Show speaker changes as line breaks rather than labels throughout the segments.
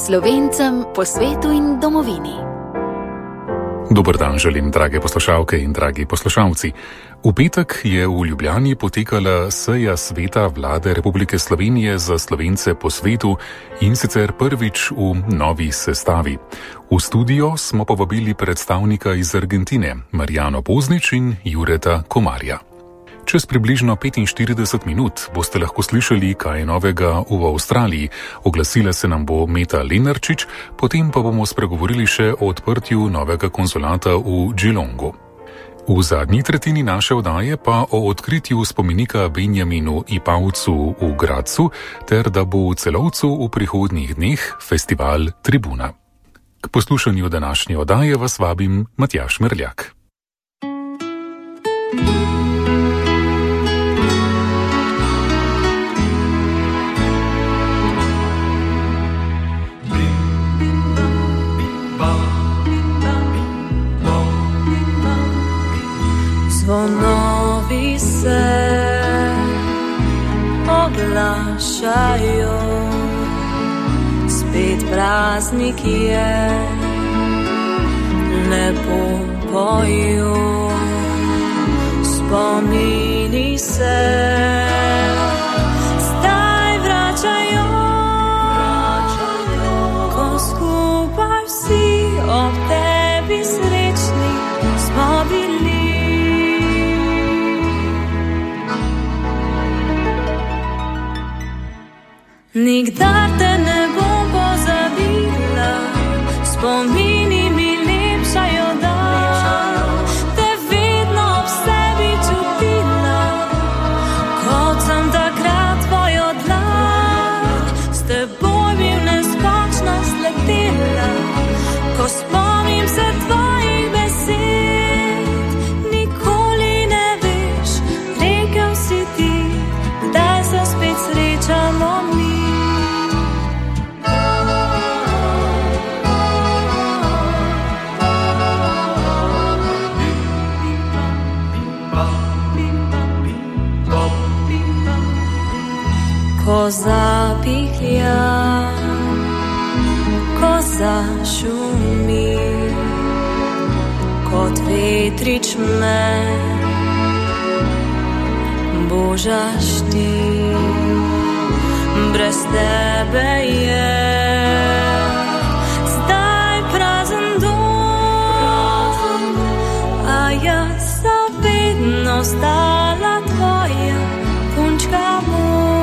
Slovencem po svetu in domovini.
Dober dan želim, drage poslušalke in dragi poslušalci. V petek je v Ljubljani potekala seja Sveta Vlade Republike Slovenije za Slovence po svetu in sicer prvič v novi sestavi. V studio smo povabili predstavnika iz Argentine, Marijano Poznič in Jureta Komarja. Čez približno 45 minut boste lahko slišali, kaj je novega v Avstraliji. Oglasila se nam bo Meta Lenarčič, potem pa bomo spregovorili še o odprtju novega konzulata v Geelongu. V zadnji tretjini naše oddaje pa o odkritju spomenika Benjaminu Ipavcu v Gradcu, ter da bo v Celovcu v prihodnjih dneh festival Tribuna. K poslušanju današnje oddaje vas vabim Matjaž Merljak.
Zvonovi se oglašajo, spet praznik je, lepo pojo, spomini se zdaj vračajo, ko skupaj vsi ob tebi srečni smo bili. Nikdar te ne bom pozabila, spomini mi lepšajo dan, te vedno ob sebi čutila, kot sem takrat tvojo dlan, s teboj bi neskončno sletela, ko spomnim se tvojih besed, nikoli ne veš, rekel si ti, kdaj se spet srečamo mi. Ko zapihlja, ko zašumi, kot vetrič me božaš ti, brez tebe je zdaj prazen dom, a jaz sem vedno stala tvoja punčka moj.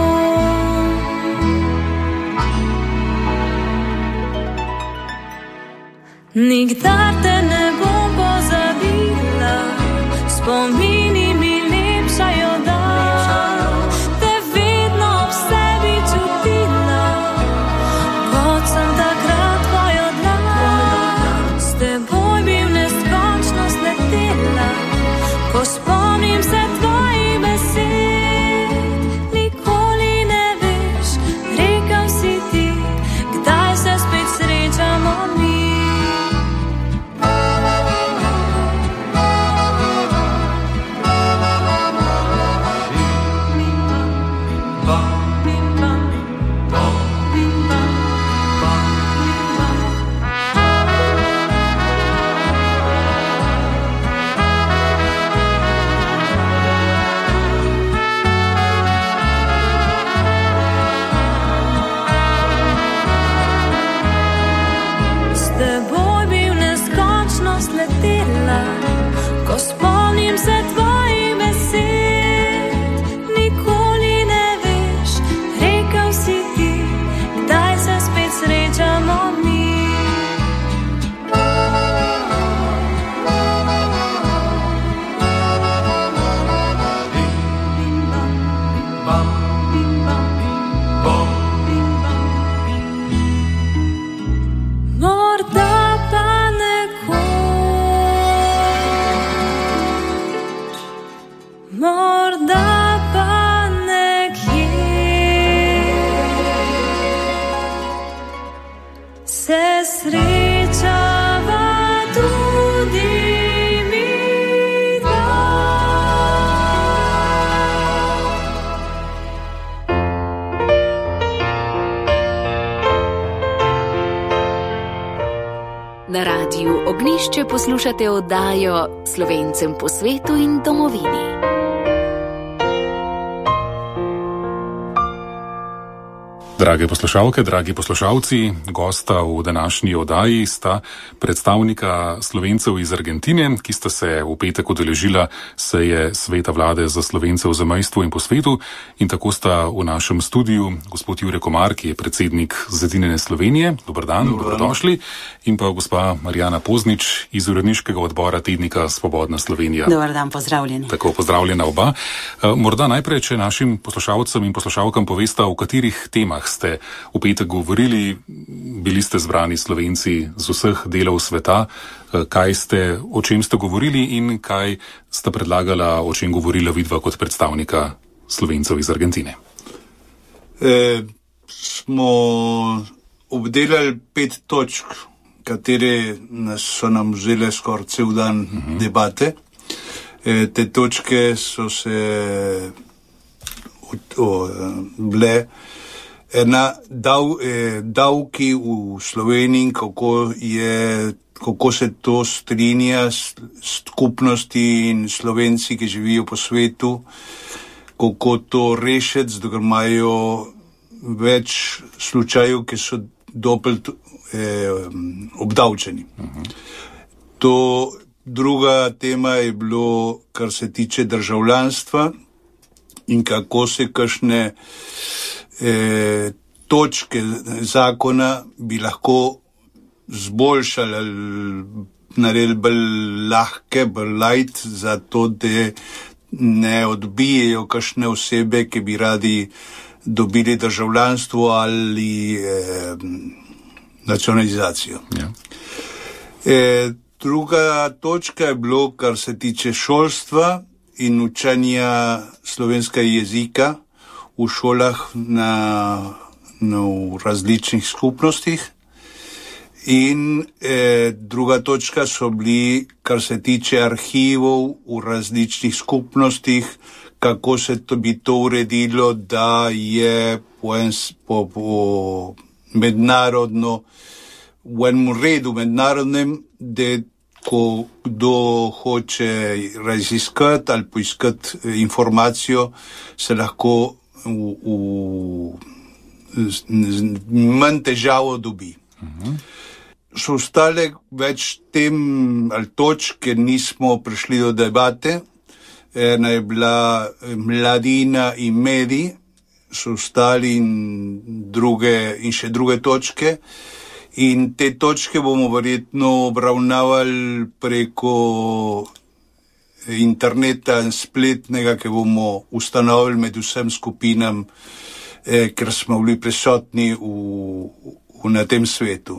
Nikdar te ne bom pozabila, spomini mi lepšajo dan, te vedno ob sebi čutila, kot sem takrat tvojo dlan, s teboj bi v neskončnost letela, ko spomnim se tvojih besed, nikoli ne veš, rekel si ti, kdaj se spet srečamo mi.
poslušate oddajo Slovencem po svetu in domovini.
Drage poslušalke, dragi poslušalci, gosta v današnji oddaji sta predstavnika Slovencev iz Argentine, ki sta se v petek udeležila seje Sveta vlade za Slovence v zamejstvu in po svetu, in tako sta v našem studiu gospod Jure Komar, ki je predsednik Zedinjene Slovenije. Dober dan, dobrodošli. In pa gospa Marijana Poznič iz uredniškega odbora tednika Svobodna Slovenija.
Dober dan, pozdravljeni.
Tako, pozdravljena oba. Morda najprej, če našim poslušalcem in poslušalkam povesta, o katerih temah ste v petek govorili. Bili ste zbrani Slovenci z vseh delov sveta. O čem ste govorili in kaj sta predlagala, o čem govorila vidva kot predstavnika Slovencev iz Argentine?
Smo obdelali 5 točk, katere so nam vzele skoraj cel dan debate. Te točke so se bile davki v Sloveniji, kako se to strinja s skupnosti in Slovenci, ki živijo po svetu, kako to rešiti, zato ker imajo več slučajev, ki so doppelt obdavčeni. Druga tema je bilo, kar se tiče državljanstva in kako se kakšne točke zakona bi lahko zboljšali ali naredili bolj lahke, bolj light, zato da ne odbijejo kakšne osebe, ki bi radi dobili državljanstvo ali nacionalizacijo.
Ja.
Druga točka je bilo, kar se tiče šolstva in učenja slovenskega jezika v šolah v različnih skupnostih. In druga točka so bili, kar se tiče arhivov v različnih skupnostih, kako se bi to uredilo, da je po mednarodno, v enem redu mednarodnem, da ko kdo hoče raziskati ali poiskati informacijo, se lahko manj težavo dobi. So ostale več tem ali točk, ker nismo prišli do debate. Ena je bila mladina in mediji, so ostali in še druge točke. In te točke bomo verjetno obravnavali preko interneta in spletnega, ki bomo ustanovili med vsem skupinam, ker smo bili prisotni na tem svetu.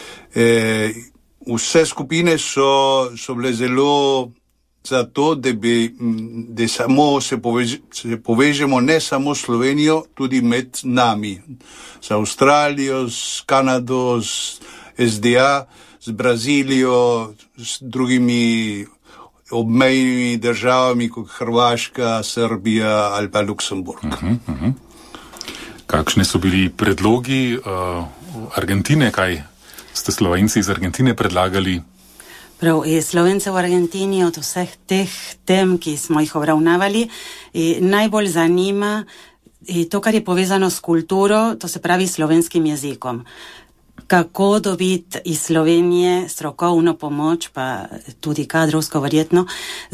Vse skupine so bile zelo za to, da samo se povežemo ne samo s Slovenijo, tudi med nami. Z Avstralijo, s Kanado, s SDA, z Brazilijo, s drugimi obmejnimi državami, kot Hrvaška, Srbija ali pa Luksemburg.
Kakšni so bili predlogi Argentine? Kaj ste Slovenci iz Argentine predlagali?
Prav, Slovence v Argentini od vseh teh tem, ki smo jih obravnavali, najbolj zanima to, kar je povezano s kulturo, to se pravi slovenskim jezikom. Kako dobiti iz Slovenije strokovno pomoč, pa tudi kadrovsko verjetno,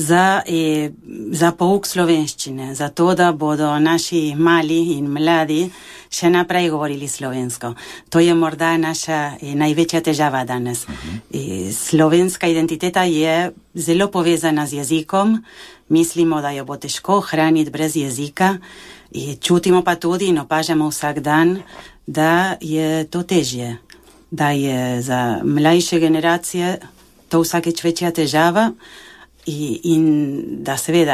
za pouk slovenščine, za to, da bodo naši mali in mladi še naprej govorili slovensko. To je morda naša največja težava danes. Slovenska identiteta je zelo povezana z jezikom, mislimo, da jo bo težko hraniti brez jezika, čutimo pa tudi in opažamo vsak dan, da je to težje. Da je za mlajše generacije to vsakeč večja težava in da seveda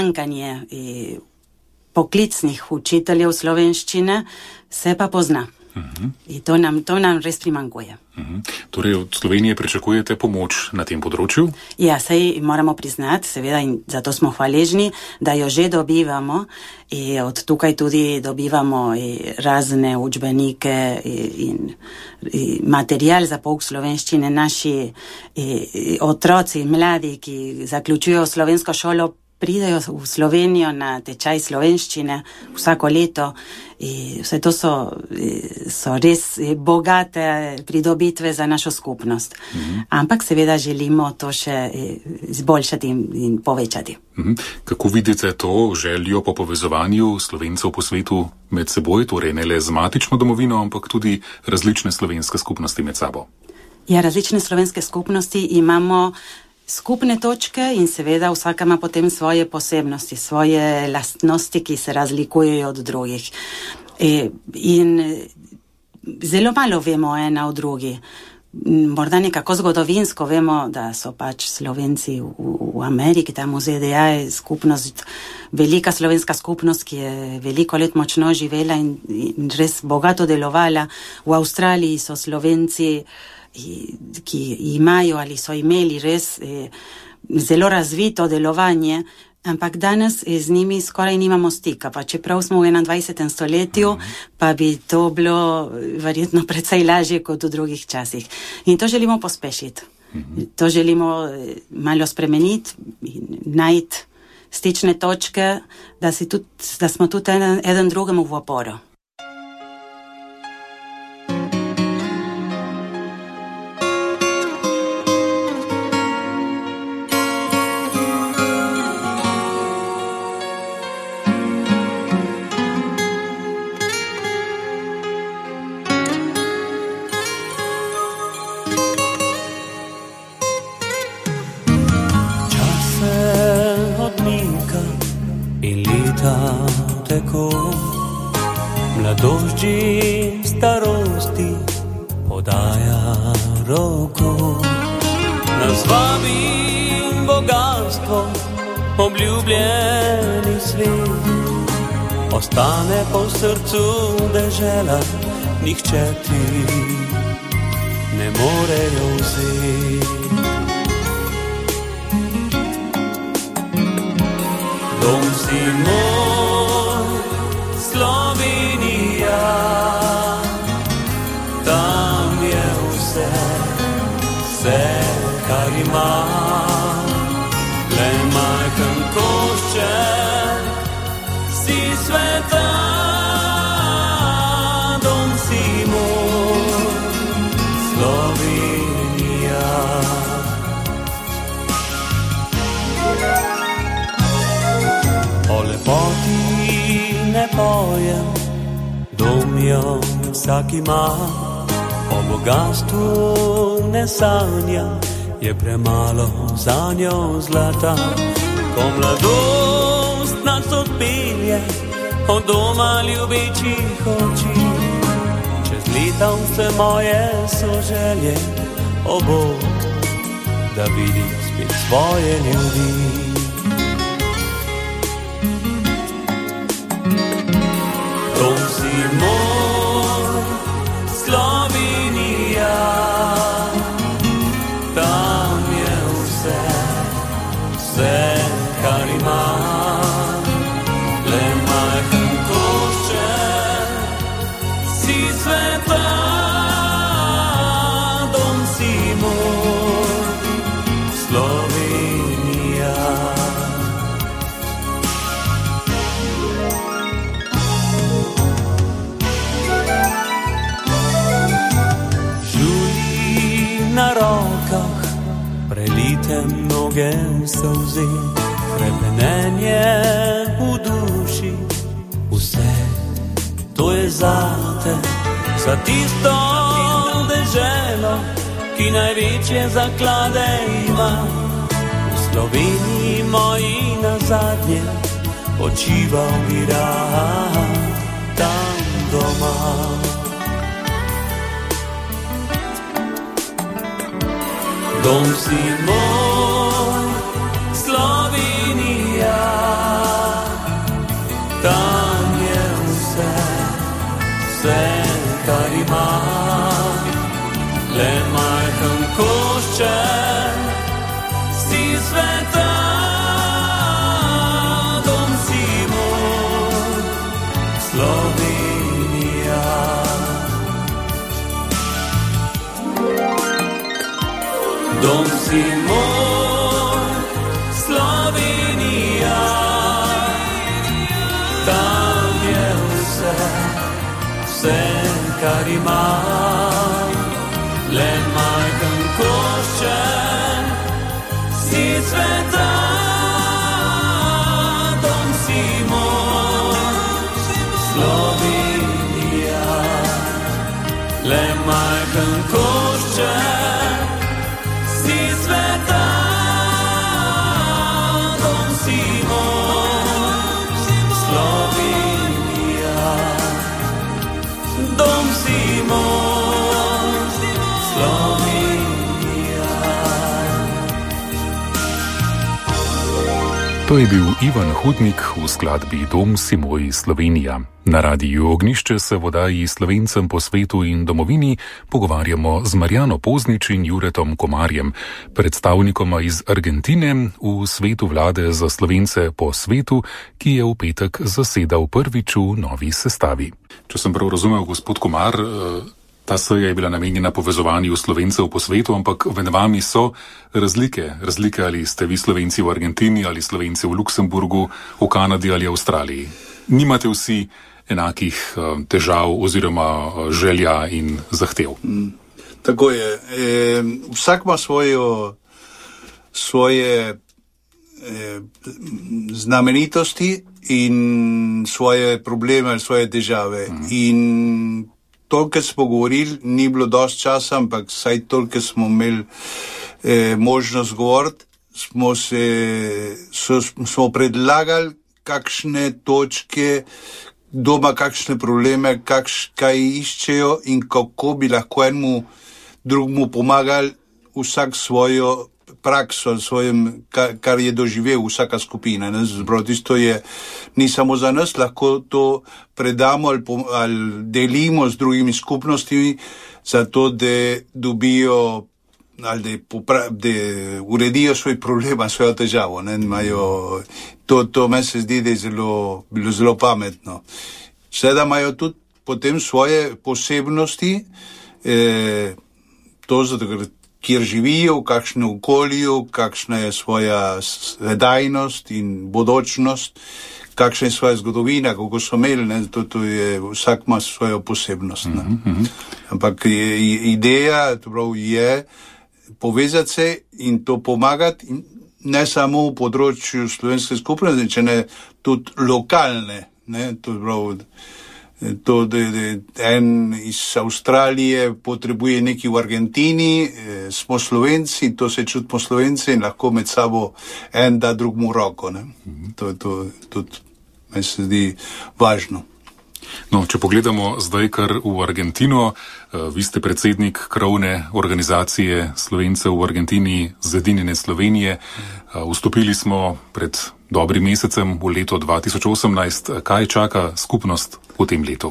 pomanjkanje poklicnih učiteljev slovenščine se pa pozna. In to nam res primanjkuje.
Torej od Slovenije pričakujete pomoč na tem področju?
Ja, saj moramo priznati, seveda, in zato smo hvaležni, da jo že dobivamo. Od tukaj tudi dobivamo razne učbenike in material za pouk slovenščine. Naši otroci, mladi, ki zaključujejo slovensko šolo, pridejo v Slovenijo na tečaj slovenščine vsako leto. Vse to so res bogate pridobitve za našo skupnost. Ampak seveda želimo to še izboljšati in povečati.
Kako vidite to željo po povezovanju Slovencev po svetu med seboj, torej ne le z matično domovino, ampak tudi različne slovenske skupnosti med sabo?
Ja, različne slovenske skupnosti imamo skupne točke in seveda vsaka ima potem svoje posebnosti, svoje lastnosti, ki se razlikujejo od drugih. In zelo malo vemo ena o drugi. Morda nekako zgodovinsko vemo, da so pač Slovenci v Ameriki, tam v ZDA je skupnost, velika slovenska skupnost, ki je veliko let močno živela in res bogato delovala. V Avstraliji so Slovenci, ki imajo ali so imeli res zelo razvito delovanje, ampak danes z njimi skoraj nimamo stika, pa čeprav smo v 21. stoletju, pa bi to bilo verjetno precej lažje kot v drugih časih. In to želimo pospešiti. To želimo malo spremeniti in najti stične točke, da smo tudi eden drugemu v oporo.
Mladosti, starosti podaja roko. Nas vabi bogatstvo, obljubljeni svet. Ostane po srcu dežela, nihče ti ne morejo vzeti. Dom si moj, Slovenija, tam je vse, kar ima. Le majhen košček si sveta, dom si moj, Slovenija. O lepoti ne pojem, dom jo vsak ima. O bogastvu ne sanjam, je premalo za njo zlata. Ko mladost nas odpelje od doma ljubečih oči, čez leta vse moje so želje, o Bog, da vidim spet svoje ljudi. Dom si moj, Slovenija, tam je vse, kar imam. Le majhen košček si sveta, dom si moj, Slovenija. Na rokah prelite mnoge solze, hrepenenje v duši, vse to je zate, za tisto deželo, ki največje zaklade ima. V Sloveniji moji nazadnje počival bi rad tam doma. Dom si moj, Slovenija, tam je vse, kar si moj, Slovenija, tam je vse, kar imam, le majhen košček si sveta, dom si moj, Slovenija, le majhen košček si sveta, dom si moj, Slovenija, dom si moj, Slovenija.
To je bil Ivan Hudnik v skladbi Dom si moj, Slovenija. Na Radiu Ognjišče se v oddaji Slovencem po svetu in domovini pogovarjamo z Marjano Poznič in Juretom Komarjem, predstavnikoma iz Argentine v svetu vlade za Slovence po svetu, ki je v petek zasedal prvič v novi sestavi. Če sem prav razumel, gospod Komar, ta seja je bila namenjena povezovanju Slovencev po svetu, ampak med vami so razlike, ali ste vi Slovenci v Argentini ali Slovenci v Luksemburgu, v Kanadi ali Avstraliji. Nimate vsi enakih težav oziroma želja in zahtev.
Tako je. Vsak ima svoje znamenitosti in svoje probleme, svoje težave. In toliko smo govorili, ni bilo dosti časa, ampak saj toliko smo imeli možnost govoriti, smo predlagali kakšne točke, doma kakšne probleme, kaj iščejo in kako bi lahko enemu drugemu pomagali, vsak svojo prakso, kar je doživel vsaka skupina. Tisto je ni samo za nas, lahko to predamo ali delimo z drugimi skupnostmi, zato da dobijo ali da uredijo svoj problem, svojo težavo. To meni se zdi, da je bilo zelo pametno. Seveda imajo tudi potem svoje posebnosti, to zato, kjer živijo, v kakšnem okolju, kakšna je svoja sedajnost in bodočnost, kakšna je svoja zgodovina, kako so imeli, to je, vsak ima svojo posebnost. Ampak ideja je povezati se in to pomagati, ne samo v področju slovenske skupnosti, če ne tudi lokalne. To, da en iz Avstralije potrebuje nekaj v Argentini, smo Slovenci, to se čutimo Slovenci in lahko med sabo en da drugmu roko. To tudi meni se zdi važno.
No, če pogledamo zdaj kar v Argentino, vi ste predsednik krovne organizacije Slovencev v Argentini, Zedinjene Slovenije. Vstopili smo pred dobrim mesecem v leto 2018. Kaj čaka skupnost v tem letu?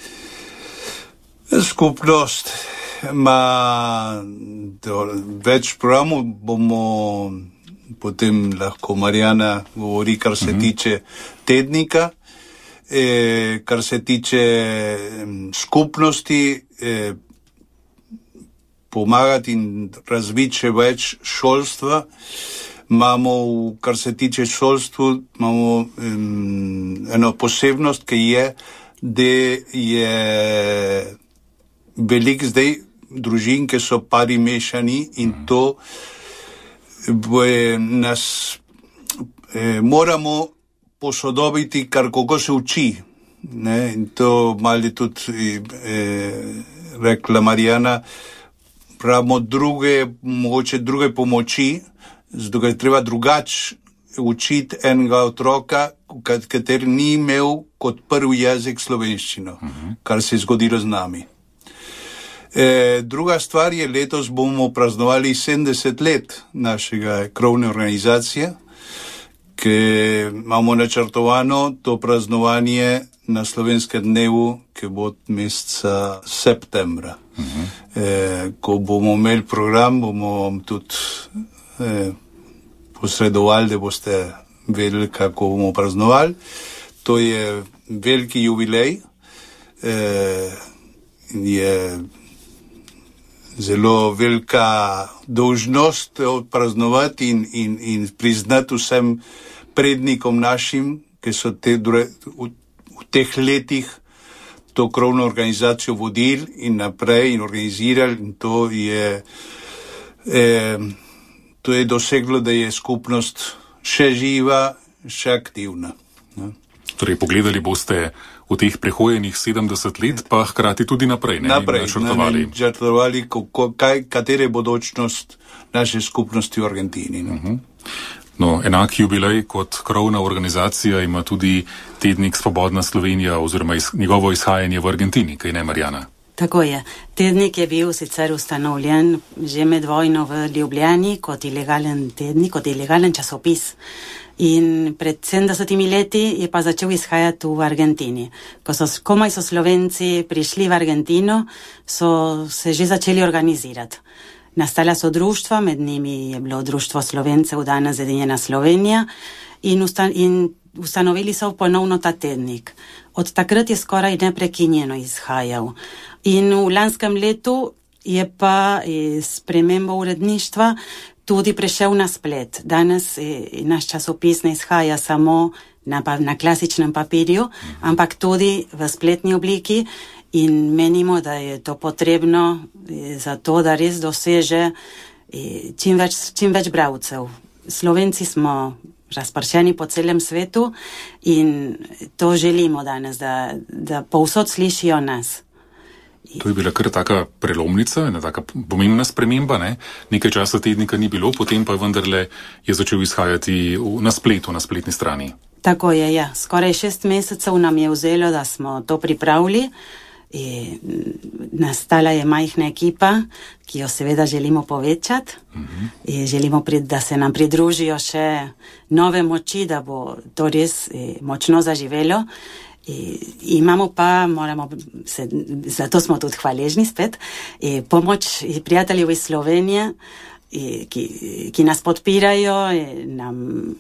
Skupnost ima več programov, bomo potem lahko Marjana govori, kar se tiče tednika. Kar se tiče skupnosti, pomagati in razviti še več šolstva. Imamo, kar se tiče šolstva, imamo eno posebnost, ki je, da je veliko zdaj družin, ki so pari mešani in to nas moramo posodobiti, kako se uči. In to malo tudi rekla Marjana, pravimo mogoče druge pomoči, zato je treba drugače učiti enega otroka, kateri ni imel kot prvi jezik slovenščino, kar se je zgodilo z nami. Druga stvar je, letos bomo praznovali 70 let našega krovne organizacije, ki imamo načrtovano to praznovanje na slovenskem dnevu, ki bo od meseca septembra. Ko bomo imeli program, bomo tudi posredovali, da boste vedeli, kako bomo praznovali. To je veliki jubilej, je zelo velika dolžnost odpraznovati in priznati vsem prednikom našim, ki so v teh letih to krovno organizacijo vodili in naprej in organizirali, in to je doseglo, da je skupnost še živa, še aktivna. Ne?
Torej, pogledali boste v teh prehojenih 70 let, pa hkrati tudi naprej, ne?
Naprej, načrtovali, katera je bodočnost naše skupnosti v Argentini. Ne?
No, enak jubilej kot krovna organizacija ima tudi tednik Svobodna Slovenija oziroma njegovo izhajanje v Argentini, kaj ne, Marjana?
Tako je. Tednik je bil sicer ustanovljen že med vojno v Ljubljani kot ilegalen tednik, kot ilegalen časopis. In pred 70 leti je pa začel izhajati v Argentini. Komaj so Slovenci prišli v Argentino, so se že začeli organizirati. Nastala so društva, med njimi je bilo Društvo Slovencev, danes Zedinjena Slovenija, in ustanovili so ponovno ta tednik. Od takrat je skoraj neprekinjeno izhajal. In v lanskem letu je pa s spremembo uredništva tudi prešel na splet. Danes naš časopis ne izhaja samo na klasičnem papirju, ampak tudi v spletni obliki, in menimo, da je to potrebno za to, da res doseže čim več bralcev. Slovenci smo razpršeni po celem svetu in to želimo danes, da povsod slišijo nas.
To je bila kar taka prelomnica, ena taka pomembna sprememba, ne? Nekaj časa tednika ni bilo, potem pa vendarle je začel izhajati na spletu, na spletni strani.
Tako je, ja. Skoraj 6 mesecev nam je vzelo, da smo to pripravili. Nastala je majhna ekipa, ki jo seveda želimo povečati. Želimo, da se nam pridružijo še nove moči, da bo to res močno zaživelo. Imamo pa, zato smo tudi hvaležni spet, pomoč prijateljev iz Slovenije, ki nas podpirajo, nam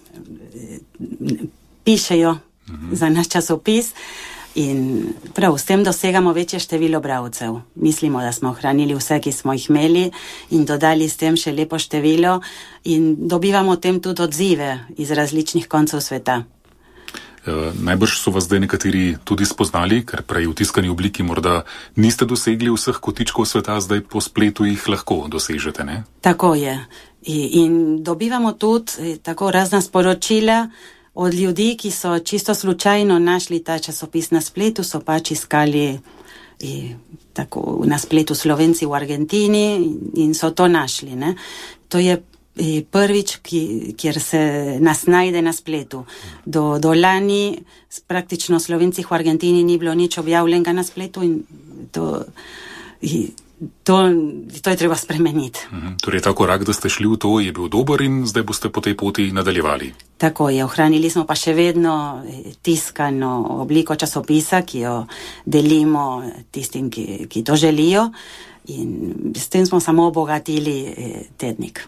pišejo za naš časopis. In prav s tem dosegamo večje število bralcev. Mislimo, da smo ohranili vse, ki smo jih imeli, in dodali s tem še lepo število, in dobivamo tem tudi odzive iz različnih koncev sveta.
Najbrž so vas zdaj nekateri tudi spoznali, ker prej v tiskani obliki morda niste dosegli vseh kotičkov sveta, zdaj po spletu jih lahko dosežete, ne?
Tako je. In dobivamo tudi tako razna sporočila od ljudi, ki so čisto slučajno našli ta časopis na spletu, so pač iskali tako na spletu Slovenci v Argentini in so to našli, ne? To je prvič, kjer se nas najde na spletu. Do lani praktično Slovenci v Argentini ni bilo nič objavljenega na spletu in to je treba spremeniti.
Torej, ta korak, da ste šli v to, je bil dober in zdaj boste po tej poti nadaljevali.
Tako je, ohranili smo pa še vedno tiskano obliko časopisa, ki jo delimo tistim, ki to želijo, in s tem smo samo obogatili tednik.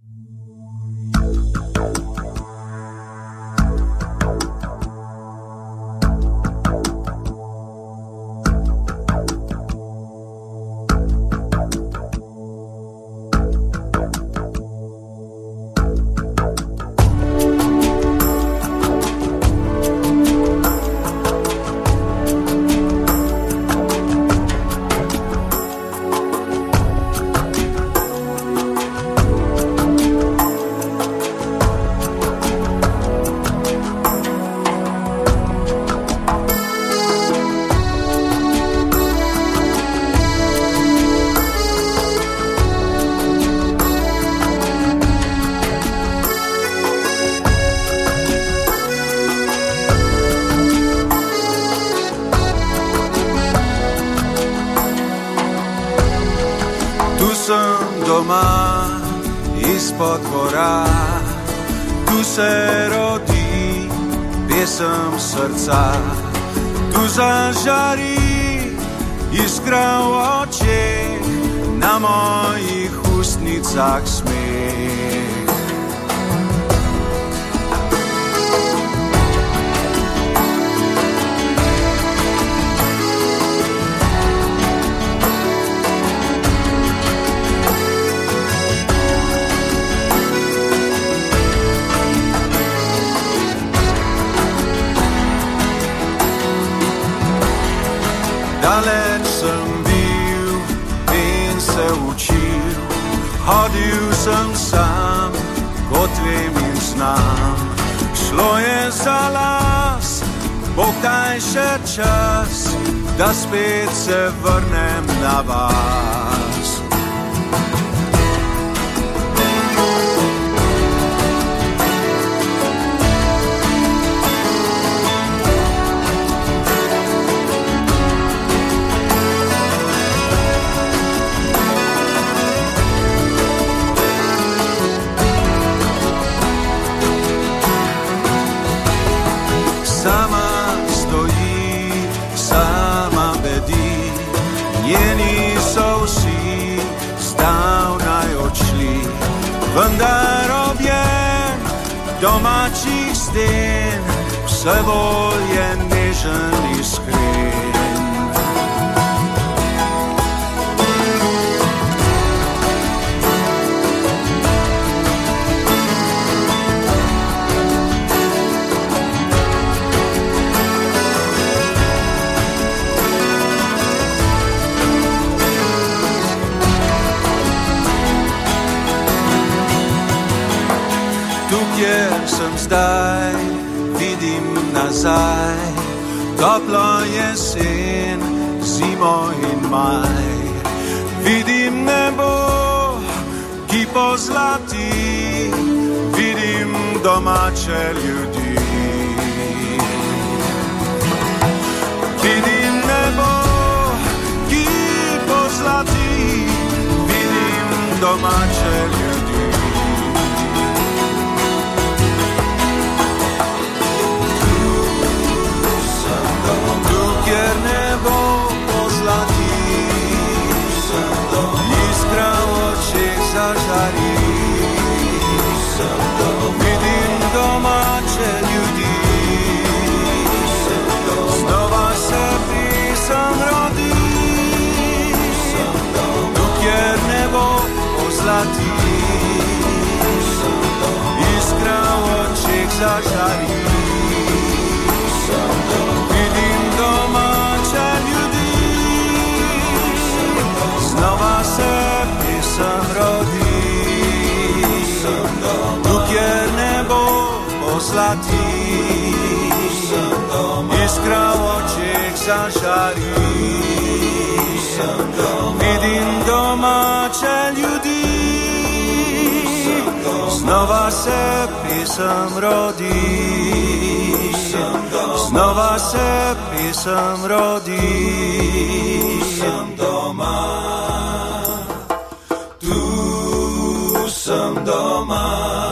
Izpod gora, tu se rodi pesem srca, tu zažari iskra v očeh, na mojih ustnicah smeh. šlo je za las, bo kdaj še čas, da spet se vrnem na vas. Sama stoji, sama bedi, njeni so vsi zdavnaj odšli, vendar objem domačih sten vse bolj je nežen iskren. Kjer sem zdaj, vidim nazaj, toplo jesen, zimo in maj. Vidim nebo, ki pozlati, vidim domače ljudi. Vidim nebo, ki pozlati, vidim domače ljudi. Kjer nebo pozlati, iskra v očeh zažari. Vidim domače ljudi, znova se pisem rodi. Kjer nebo pozlati, iskra v očeh zažari. Vidim domače ljudi, znova se pisem rodi. Tu kjer nebo pozlati, iskra v očeh zažari. Vidim domače ljudi, znova se pisem rodi. Znova se pisem rodi. Sem doma, tu sem doma,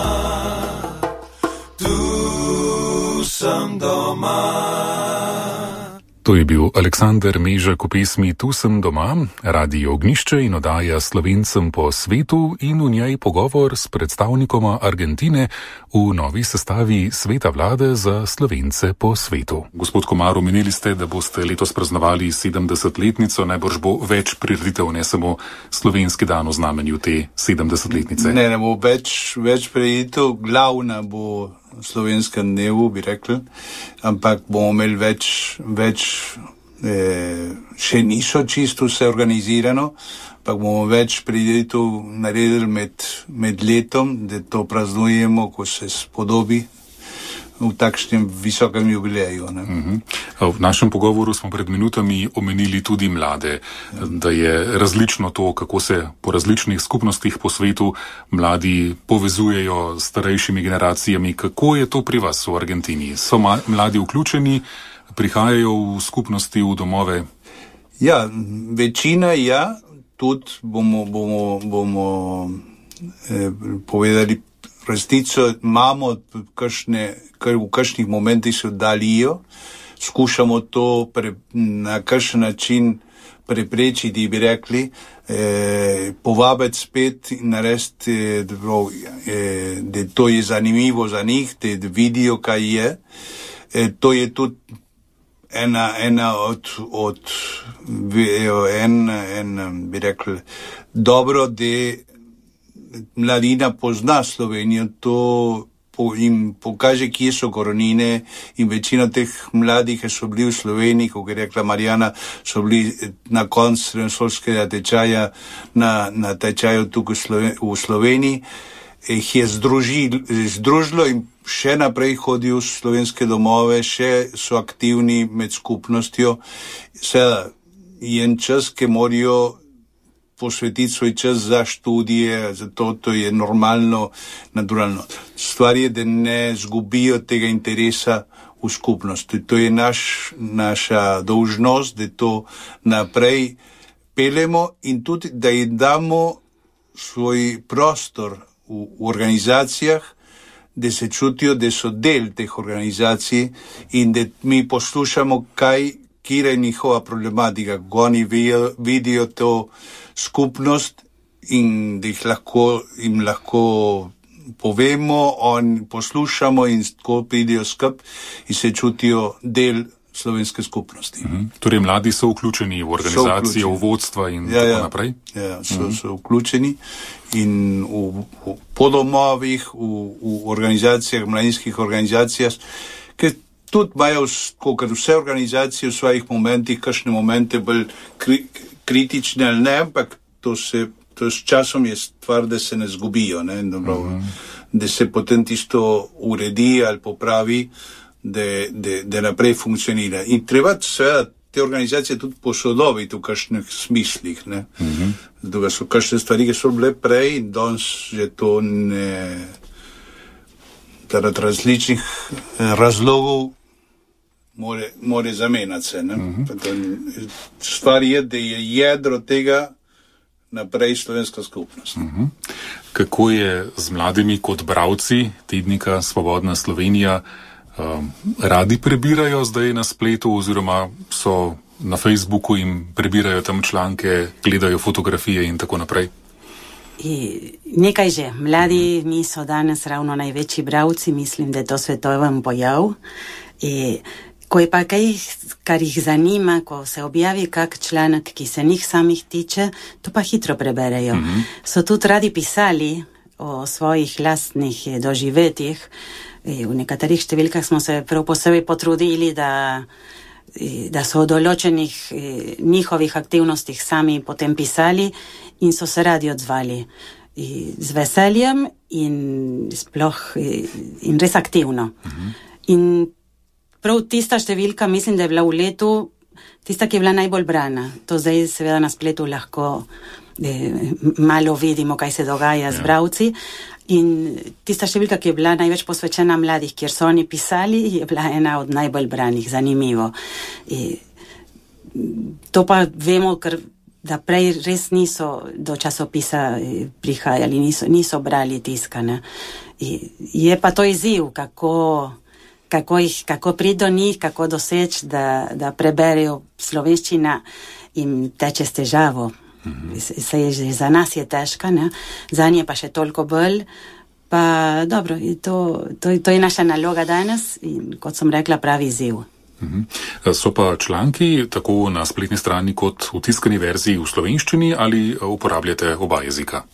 tu sem doma.
To je bil Aleksander Mežek v pesmi Tu sem doma, Radio Ognjišče in oddaja Slovencem po svetu in v njej pogovor s predstavnikoma Argentine v novi sestavi Sveta vlade za Slovence po svetu. Gospod Komar, omenili ste, da boste letos praznovali 70-letnico, najbrž bo več prireditev, ne samo slovenski dan v znamenju te 70-letnice.
Ne bo več prireditev, glavna bo slovenskem dnevu, bi rekli, ampak bomo imeli več še niso čisto vse organizirano, ampak bomo več prireditev naredili med letom, da to praznujemo, ko se spodobi v takšnem visokem jubileju.
V našem pogovoru smo pred minutami omenili tudi mlade, da je različno to, kako se po različnih skupnostih po svetu mladi povezujejo s starejšimi generacijami. Kako je to pri vas v Argentini? So mladi vključeni, prihajajo v skupnosti, v domove?
Ja, večina ja, tudi bomo povedali resnico, imamo v kakšnih momentih se oddalijo, skušamo to na kakšen način preprečiti, bi rekli, povabiti spet in narediti, da to je zanimivo za njih, da vidijo, kaj je. To je tudi bi rekli, dobro, da mladina pozna Slovenijo, to jim pokaže, kje so korenine, in večina teh mladih, ki so bili v Sloveniji, kot je rekla Marjana, so bili na koncu srednješolskega tečaja na tečaju tukaj v Sloveniji. jih je združilo in še naprej hodijo v slovenske domove, še so aktivni med skupnostjo. Seveda je en čas, ki morajo posvetiti svoj čas za študije, zato to je normalno, naturalno. Stvar je, da ne zgubijo tega interesa v skupnosti. To je naša dolžnost, da to naprej peljemo in tudi, da jim damo svoj prostor v organizacijah, da se čutijo, da so del teh organizacij in da mi poslušamo, kjer je njihova problematika, kako oni vidijo to skupnost in da jim lahko povemo, poslušamo in tako pridejo skup in se čutijo del slovenske skupnosti.
Torej, mladi so vključeni v organizacije, v vodstva in tako naprej?
Ja, so vključeni in po domovih, v organizacijah, mladinskih organizacijah, ker tudi imajo, kot vse organizacije v svojih momentih, kakšne momente bolj kritične ali ne, ampak to s časom je stvar, da se ne zgubijo, ne? Da se potem tisto uredi ali popravi, da naprej funkcionira. In treba seveda te organizacije tudi posodobiti v kakšnih smislih, ne. Zato so kakšne stvari, ki so bile prej in danes že to ne, zaradi različnih razlogov more zamenjati se, ne. Stvar je, da je jedro tega naprej slovenska skupnost.
Kako je z mladimi kot bralci tednika Svobodna Slovenija? Radi prebirajo zdaj na spletu oziroma so na Facebooku in prebirajo tam članke, gledajo fotografije in tako naprej?
Nekaj že. Mladi niso danes ravno največji bralci, mislim, da je to svetoven pojav. Ko je pa kaj, kar jih zanima, ko se objavi kak članek, ki se njih samih tiče, to pa hitro preberejo. So tudi radi pisali o svojih lastnih doživetjih. V nekaterih številkah smo se prav posebej potrudili, da so o določenih njihovih aktivnostih sami potem pisali in so se radi odzvali. Z veseljem in sploh in res aktivno. In prav tista številka, mislim, da je bila v letu tista, ki je bila najbolj brana. To zdaj seveda na spletu lahko malo vidimo, kaj se dogaja z bralci. In tista številka, ki je bila največ posvečena mladih, kjer so oni pisali, je bila ena od najbolj branih, zanimivo. To pa vemo, ker da prej res niso do časopisa prihajali, niso brali tiskane. Je pa to izziv, kako priti do njih, kako doseči, da preberejo slovenščina in teče s težavo. Za nas je težka, ne? Za nje pa še toliko bolj. Pa dobro, to je naša naloga danes in kot sem rekla, pravi izziv.
So pa članki tako na spletni strani kot v tiskani verziji v slovenščini ali uporabljate oba jezika?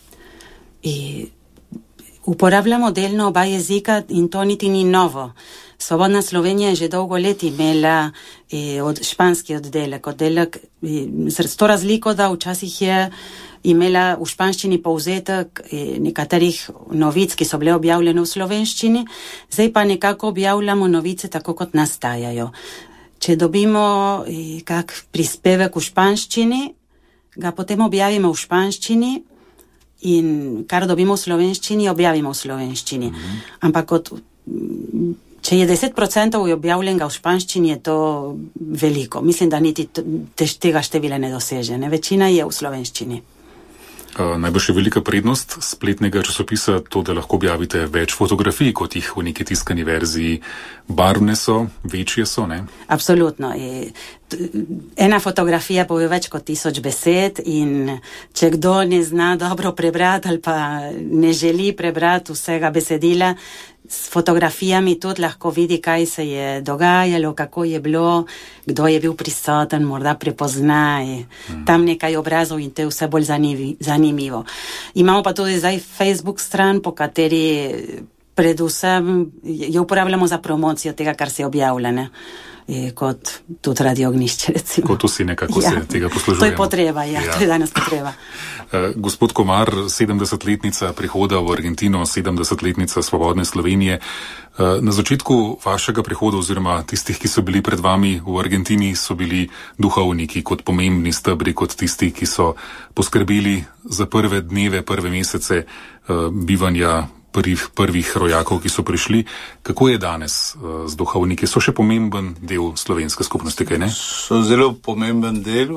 Uporabljamo delno oba jezika in to niti ni novo. Svobodna Slovenija je že dolgo let imela španski oddelek, s to razliko, da včasih je imela v španščini povzetek nekaterih novic, ki so bile objavljene v slovenščini, zdaj pa nekako objavljamo novice tako, kot nastajajo. Če dobimo kak prispevek v španščini, ga potem objavimo v španščini in kar dobimo v slovenščini, objavimo v slovenščini. Ampak če je 10% objavljenega v španščini, je to veliko. Mislim, da niti tega števila ne doseže. Večina je v slovenščini.
Najbrž je velika prednost spletnega časopisa to, da lahko objavite več fotografij, kot jih v neki tiskani verziji. Barvne so, večje so, ne?
Absolutno. Ena fotografija pove več kot 1000 besed in če kdo ne zna dobro prebrati ali pa ne želi prebrati vsega besedila, s fotografijami tudi lahko vidi, kaj se je dogajalo, kako je bilo, kdo je bil prisoten, morda prepozna tam nekaj obrazov in to je vse bolj zanimivo. Imamo pa tudi zdaj Facebook stran, po kateri predvsem jo uporabljamo za promocijo tega, kar se objavlja. kot tudi Radio Ognjišče, recimo.
Kot vsi nekako se tega poslužujemo.
To je potreba, to je danes potreba.
Gospod Komar, 70-letnica prihoda v Argentino, 70-letnica svobodne Slovenije. Na začetku vašega prihoda oziroma tistih, ki so bili pred vami v Argentini, so bili duhovniki kot pomembni stebri, kot tisti, ki so poskrbeli za prve dneve, prve mesece bivanja prvih rojakov, ki so prišli. Kako je danes z duhovniki? So še pomemben del slovenske skupnosti, kaj ne?
So zelo pomemben del.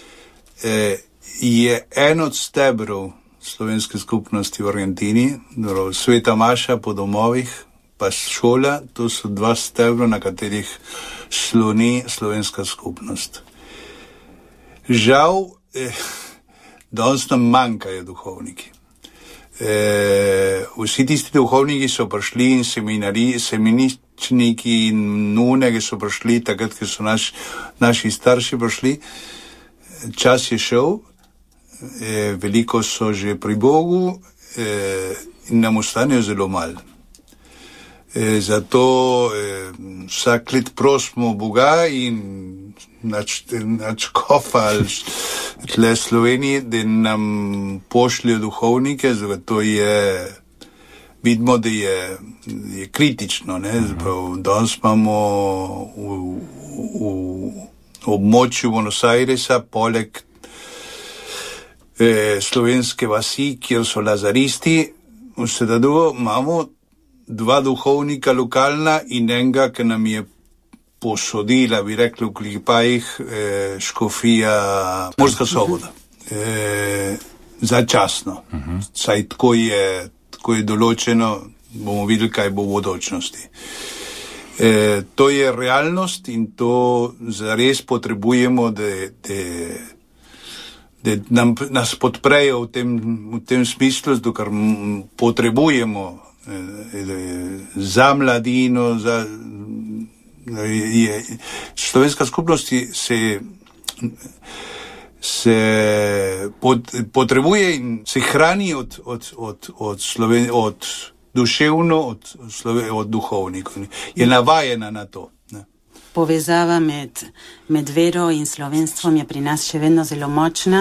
Je en od stebrov slovenske skupnosti v Argentini, Sveta Maša po domovih, pa šola, to so dva stebra, na katerih sloni slovenska skupnost. Žal, danes nam manjkajo duhovniki. Vsi tisti duhovniki so prišli in semeničniki in nune, ki so prišli takrat, ko so naši starši prišli. Čas je šel, veliko so že pri Bogu in nam ostanejo zelo malo. Zato vsak let prosimo Boga in načkofa ali tle Sloveniji, da nam pošljajo duhovnike, zato vidimo, da je kritično. Danes imamo v območju Buenos Airesa, poleg slovenske vasi, kjer so lazaristi, vse drugo, imamo dva duhovnika lokalna in enega, ki nam je posodila, bi rekli v klipajih, škofija Murska Sobota. Začasno. Saj tako je določeno, bomo videli, kaj bo v bodočnosti. To je realnost in to zares potrebujemo, da nas podprejo v tem smislu, ker potrebujemo za mladino, slovenska skupnost se potrebuje in se hrani od duševno, od duhovnikov. Je navajena na to.
Povezava med vero in slovenstvom je pri nas še vedno zelo močna.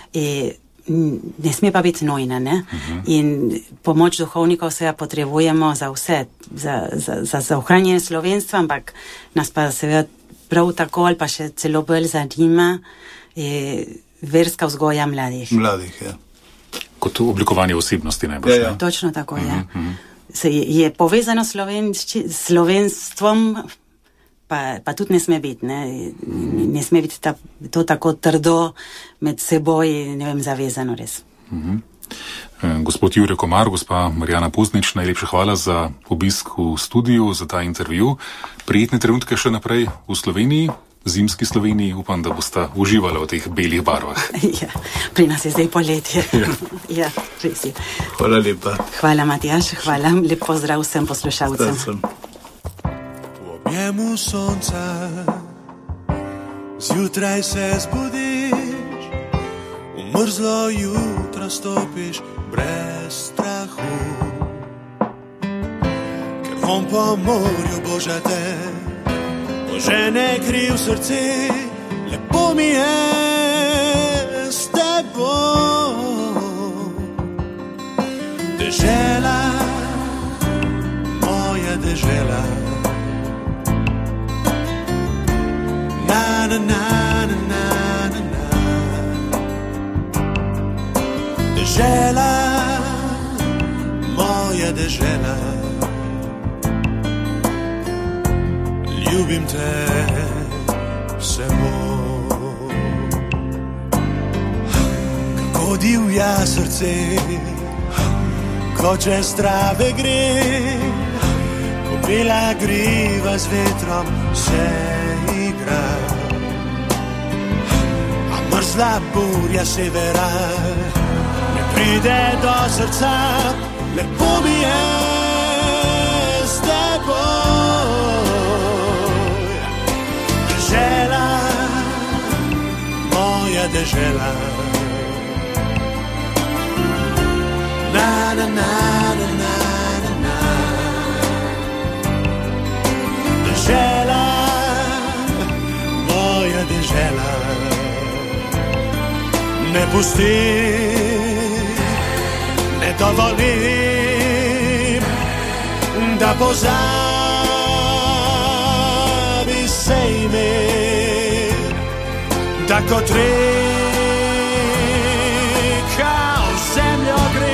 Ne sme pa biti nujna, ne? In pomoč duhovnikov seveda potrebujemo za vse, za ohranjanje slovenstva, ampak nas pa seveda prav tako ali pa še celo bolj zanima verska vzgoja mladih.
Mladih, ja.
Kot oblikovanje osebnosti najbolj.
Ja.
Točno tako, ja. Je povezano s slovenstvom, pa tudi ne sme biti, ne sme biti to tako trdo med seboj, ne vem, zavezano res.
Gospod Jure Komar, gospa Marjana Puznič, najlepša hvala za obisk v studiu, za ta intervju. Prijetne trenutke še naprej v Sloveniji, zimski Sloveniji, upam, da boste uživali v teh belih barvah.
Ja, pri nas je zdaj poletje. Ja, res je.
Hvala lepa.
Hvala, Matjaž, hvala. Lep pozdrav vsem poslušalcem.
Njemu sonca, zjutraj se zbudiš, v mrzlo jutro stopiš brez strahu. Ker on po morju Boža te, požene kri v srce, lepo mi je s teboj. Dežela, moja dežela, na na na na na na. Dežela, moja dežela, ljubim te vse bolj. Kako divja srce, ko čez trave gre, ko bela griva z vetrom se igra. A mrzla burja severa ne pride do srca, lepo mi je s teboj. Dežela, moja dežela, na na na na na na. Dežela, ne pusti, ne dovolim da pozabi se ime, da kot reka v zemljo gre.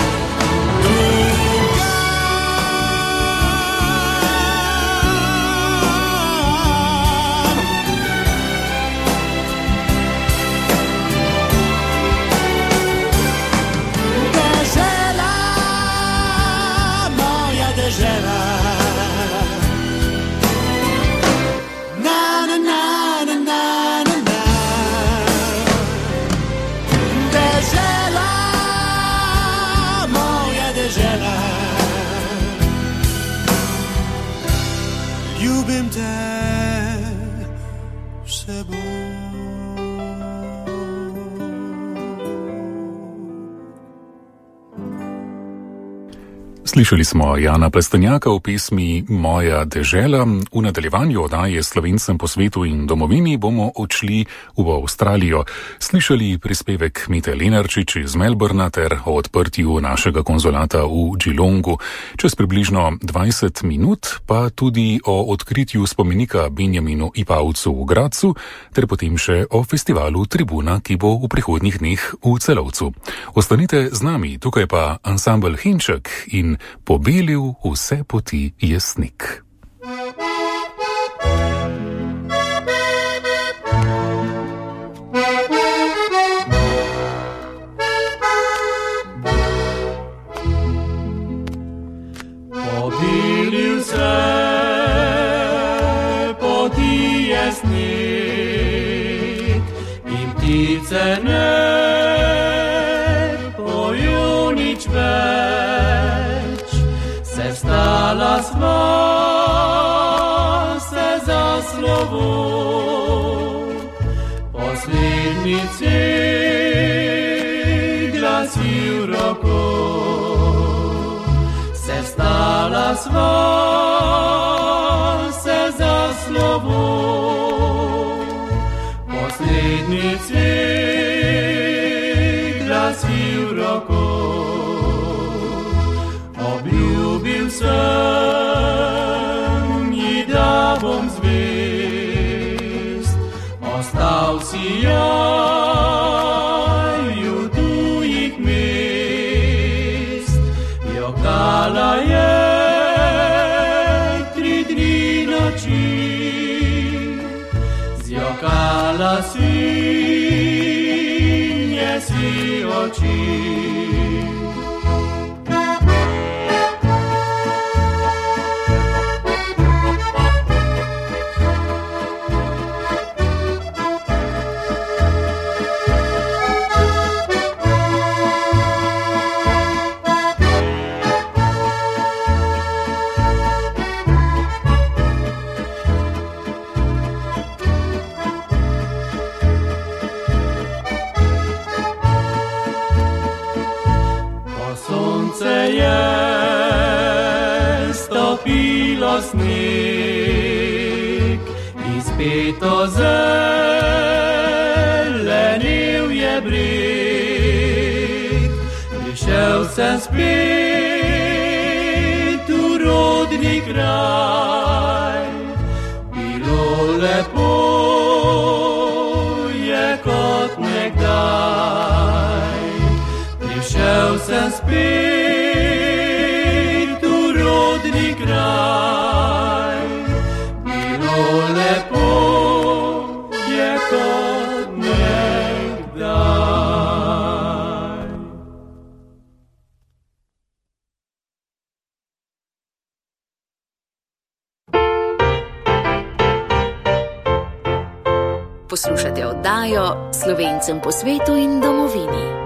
Ljubim te vse bolj.
Slišali smo Jana Plestenjaka v pesmi Moja dežela. V nadaljevanju oddaje Slovencem po svetu in domovini bomo odšli v Avstralijo. Slišali prispevek Mete Lenarčič iz Melbourna ter o odprtju našega konzulata v Geelongu. Čez približno 20 minut pa tudi o odkritju spomenika Benjaminu Ipavcu v Gradcu ter potem še o festivalu Tribuna, ki bo v prihodnjih dneh v Celovcu. Ostanite z nami, tukaj pa ansambel Hinček in Pobelil vse poti jesnik.
Pobelil vse poti jesnik in ptice ne pojo nič več. Stala sva se za slovo, poslednici glasil roko. Se stala sva se za slovo, poslednici glasil roko. Obljubil sem ji, da bom zvest, ostal si joj v tujih mest. Jokala je 3 dni noči, zjokala si njesi oči. Sneg, izpeto zelenil je breg. Prišel sem spet v rodni kraj, bilo lepo je kot nekdaj. Prišel sem spet v rodni kraj, lepo je kot nekdaj.
Poslušate oddajo Slovencem po svetu in domovini.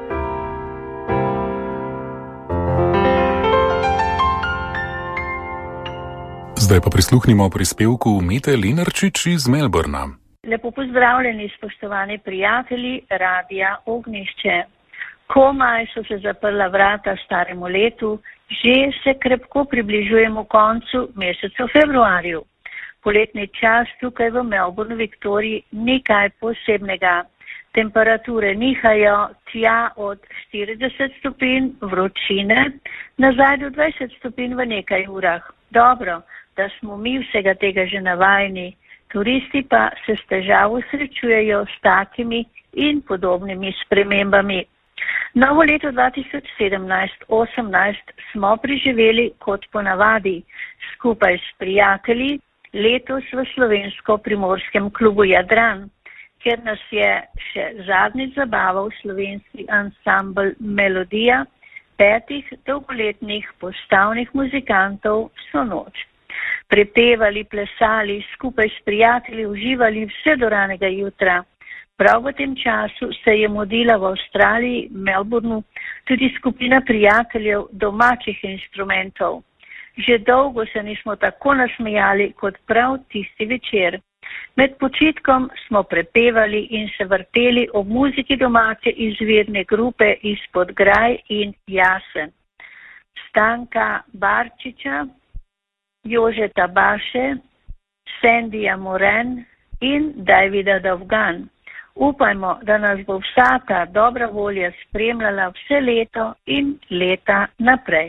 Zdaj pa prisluhnimo prispevku Mete Lenarčič iz Melbourna.
Lepo pozdravljeni, spoštovani prijatelji Radia Ognjišče. Komaj so se zaprla vrata staremu letu, že se krepko približujemo koncu meseca februarju. Poletni čas tukaj v Melbournu, Viktoriji, ni kaj posebnega. Temperature nihajo tja od 40 stopinj vročine nazaj do 20 stopinj v nekaj urah. Dobro, da smo mi vsega tega že navajeni, turisti pa se s težavo srečujejo s takimi in podobnimi spremembami. Novo leto 2017-18 smo preživeli kot ponavadi, skupaj s prijatelji, letos v slovensko-primorskem klubu Jadran, ker nas je še zadnjič zabaval slovenski ansambl Melodija 5 dolgoletnih postavnih muzikantov vso noč. Prepevali, plesali, skupaj s prijatelji uživali vse do ranega jutra. Prav v tem času se je mudila v Avstraliji, Melbourneu, tudi skupina prijateljev domačih instrumentov. Že dolgo se nismo tako nasmejali kot prav tisti večer. Med počitkom smo prepevali in se vrteli ob muziki domače izvirne grupe Izpod Graj in Jasen, Stanka Barčiča, Jožeta Baše, Sandija Moren in Davida Dovgan. Upajmo, da nas bo vsa ta dobra volja spremljala vse leto in leta naprej.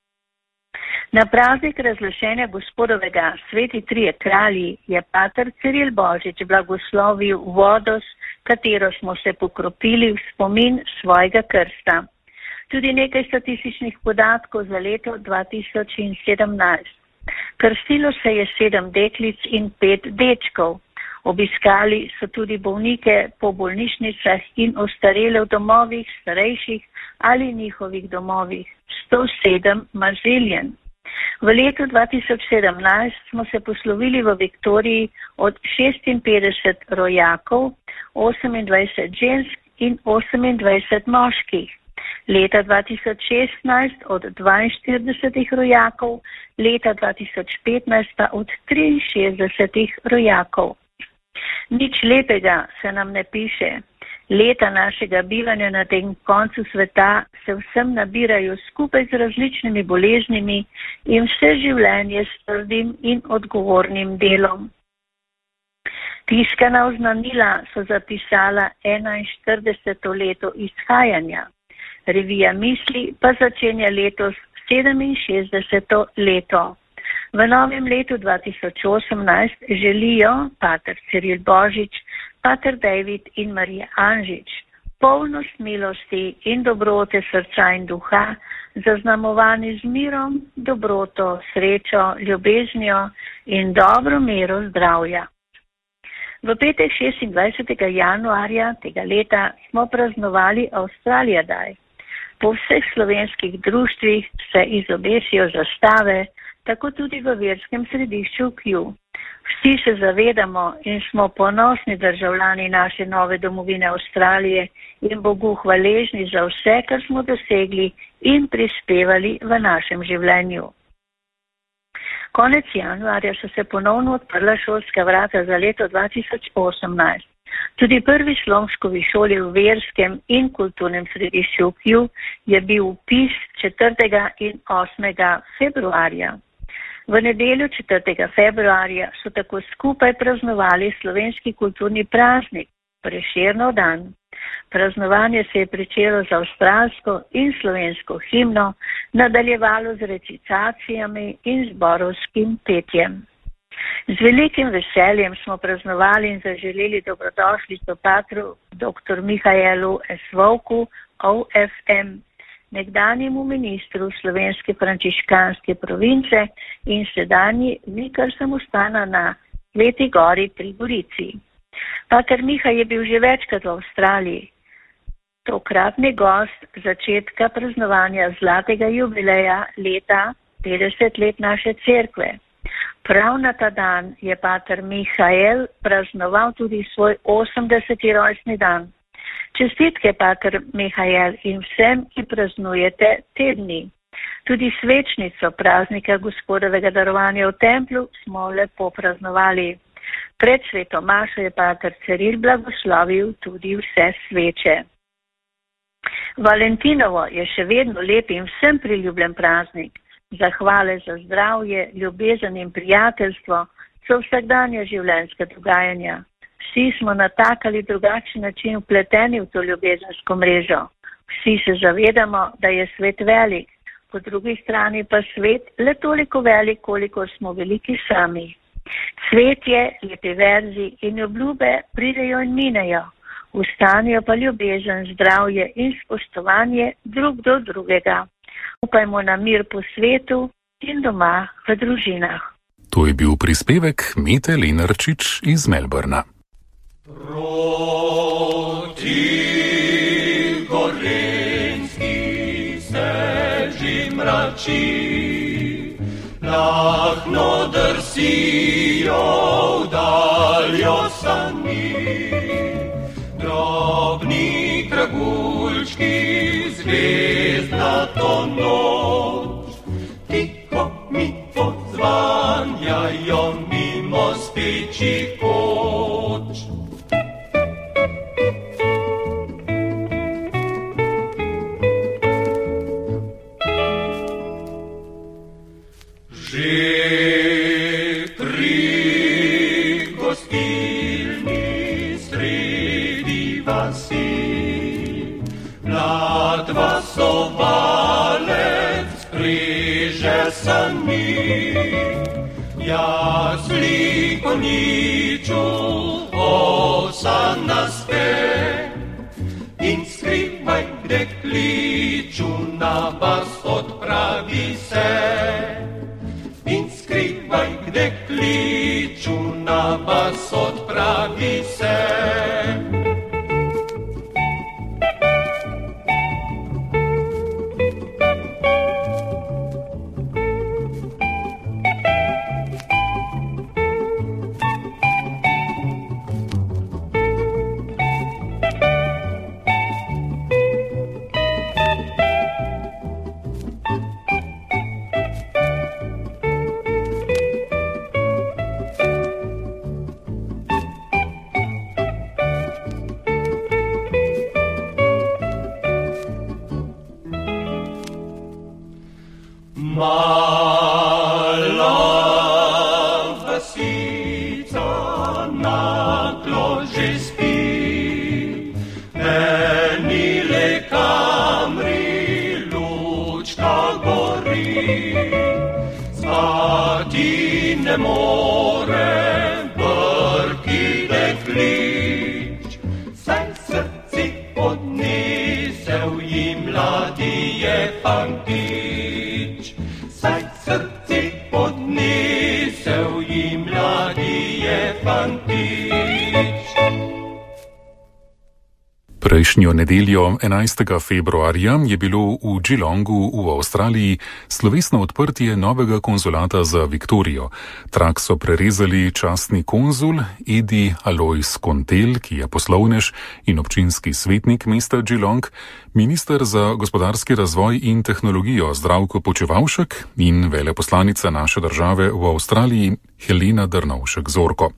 Na praznik razglašenja Gospodovega Sveti trije kralji je pater Ciril Božič blagoslovil vodo, s katero smo se pokropili v spomin svojega krsta. Tudi nekaj statističnih podatkov za leto 2017. Krstilo se je 7 deklic in 5 dečkov. Obiskali so tudi bolnike po bolnišnicah in ostarele v domovih starejših ali njihovih domovih. 107 maziljen. V letu 2017 smo se poslovili v Viktoriji od 56 rojakov, 28 žensk in 28 moških. Leta 2016 od 42 rojakov, leta 2015 pa od 63 rojakov. Nič lepega se nam ne piše. Leta našega bivanja na tem koncu sveta se vsem nabirajo skupaj z različnimi boleznimi in vse življenje s trdim in odgovornim delom. Tiskana oznanila so zapisala 41. leto izhajanja. Revija Misli pa začenja letos 67. leto. V novem letu 2018 želijo pater Ciril Božič, pater David in Marija Anžič polnost milosti in dobrote srca in duha, zaznamovani z mirom, dobroto, srečo, ljubeznijo in dobro mero zdravja. V petek 26. januarja tega leta smo praznovali Australija Day. Po vseh slovenskih društvih se izobesijo zastave, tako tudi v verskem središču Kew. Vsi se zavedamo in smo ponosni državljani naše nove domovine Avstralije in Bogu hvaležni za vse, kar smo dosegli in prispevali v našem življenju. Konec januarja so se ponovno odprla šolska vrata za leto 2018. Tudi prvi Slomškovi šoli v verskem in kulturnem središču Kew je bil vpis 4. in 8. februarja. V nedeljo 4. februarja so tako skupaj praznovali slovenski kulturni praznik, Prešernov dan. Praznovanje se je pričelo z avstralsko in slovensko himno, nadaljevalo z recitacijami in zborovskim petjem. Z velikim veseljem smo praznovali in zaželeli dobrodošlico patru dr. Mihaelu S. Vovku, OFM, nekdanjemu ministru slovenske frančiškanske province in sedanji vikar samostana na Sveti Gori pri Gorici. Pater Miha je bil že večkrat v Avstraliji, tokratni gost začetka praznovanja zlatega jubileja leta 50 let naše cerkve. Prav na ta dan je pater Mihael praznoval tudi svoj 80. rojstni dan. Čestitke, pater Mihael, in vsem, ki praznujete te dni. Tudi svečnico praznika Gospodovega darovanja v templu smo lepo praznovali. Pred sveto mašo je pater Ciril blagoslovil tudi vse sveče. Valentinovo je še vedno lep in vsem priljubljen praznik. Zahvale za zdravje, ljubezen in prijateljstvo so vsakdanja življenjska dogajanja. Vsi smo na tak ali drugačen način vpleteni v to ljubezensko mrežo. Vsi se zavedamo, da je svet velik, po drugi strani pa svet le toliko velik, koliko smo veliki sami. Svet je, lepi verzi in obljube pridejo in minejo, ustanijo pa ljubezen, zdravje in spoštovanje drug do drugega. Upajmo na mir po svetu in doma v družinah.
To je bil prispevek Mete Lenarčič iz Melbourna.
Proti Gorenjski se že mrači, lahno drsijo vdaljo sani, drobni kraguljčki zvezdnato noč, tiho mi odzvanjajo mimo spečih koč. Že pri gostilni sredi vasi, mlad vasovalec spreže sani, jaz v konjiču osan naspe in skrivaj kde kliču na vas odpravi se. In skrivaj kde kliču na vas odpravi se. Mala vasica naglo že spi, eni le kamri lučka gori, spati ne more brki deklič, saj srci odnesel jim mladi je fantič. Saj srci podnesel jim mladi je fantič.
Prejšnjo nedeljo, 11. februarja, je bilo v Geelongu v Avstraliji slovesno odprtje novega konzulata za Viktorijo. Trak so prerezali častni konzul Edi Alois Kontel, ki je poslovnež in občinski svetnik mesta Geelong, minister za gospodarski razvoj in tehnologijo Zdravko Počevalšek in veleposlanica naše države v Avstraliji Helena Drnovšek-Zorko.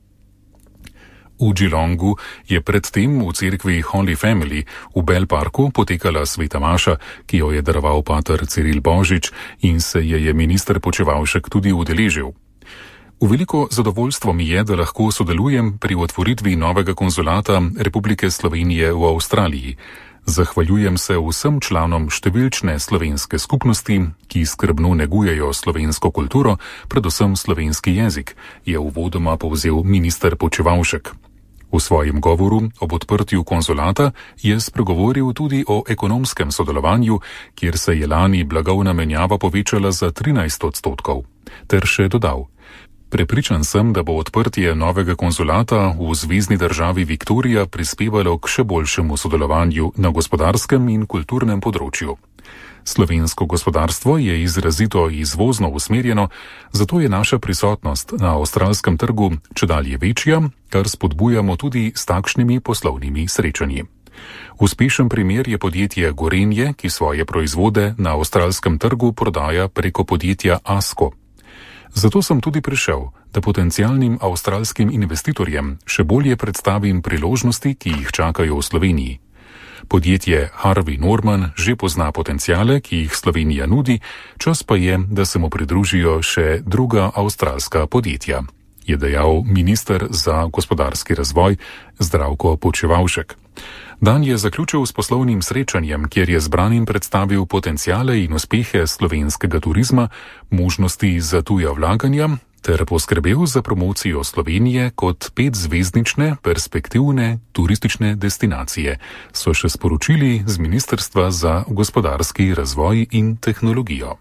V Geelongu je predtem v cerkvi Holy Family v Bell Parku potekala sveta maša, ki jo je daroval pater Ciril Božič in se je minister Počevalšek tudi udeležil. V veliko zadovoljstvo mi je, da lahko sodelujem pri otvoritvi novega konzulata Republike Slovenije v Avstraliji. Zahvaljujem se vsem članom številčne slovenske skupnosti, ki skrbno negujejo slovensko kulturo, predvsem slovenski jezik, je uvodoma povzel minister Počevalšek. V svojem govoru ob odprtju konzulata je spregovoril tudi o ekonomskem sodelovanju, kjer se je lani blagovna menjava povečala za 13%, ter še dodal: Prepričan sem, da bo odprtje novega konzulata v zvezni državi Viktorija prispevalo k še boljšemu sodelovanju na gospodarskem in kulturnem področju. Slovensko gospodarstvo je izrazito izvozno usmerjeno, zato je naša prisotnost na avstralskem trgu čedalje večja, kar spodbujamo tudi s takšnimi poslovnimi srečanji. Uspešen primer je podjetje Gorenje, ki svoje proizvode na avstralskem trgu prodaja preko podjetja Asko. Zato sem tudi prišel, da potencialnim avstralskim investitorjem še bolje predstavim priložnosti, ki jih čakajo v Sloveniji. Podjetje Harvey Norman že pozna potenciale, ki jih Slovenija nudi, čas pa je, da se mu pridružijo še druga avstralska podjetja. je dejal minister za gospodarski razvoj Zdravko Počivalšek. Dan je zaključil s poslovnim srečanjem, kjer je zbranim predstavil potenciale in uspehe slovenskega turizma, možnosti za tuja vlaganja ter poskrbel za promocijo Slovenije kot 5-zvezdnične perspektivne turistične destinacije, so še sporočili z Ministrstva za gospodarski razvoj in tehnologijo.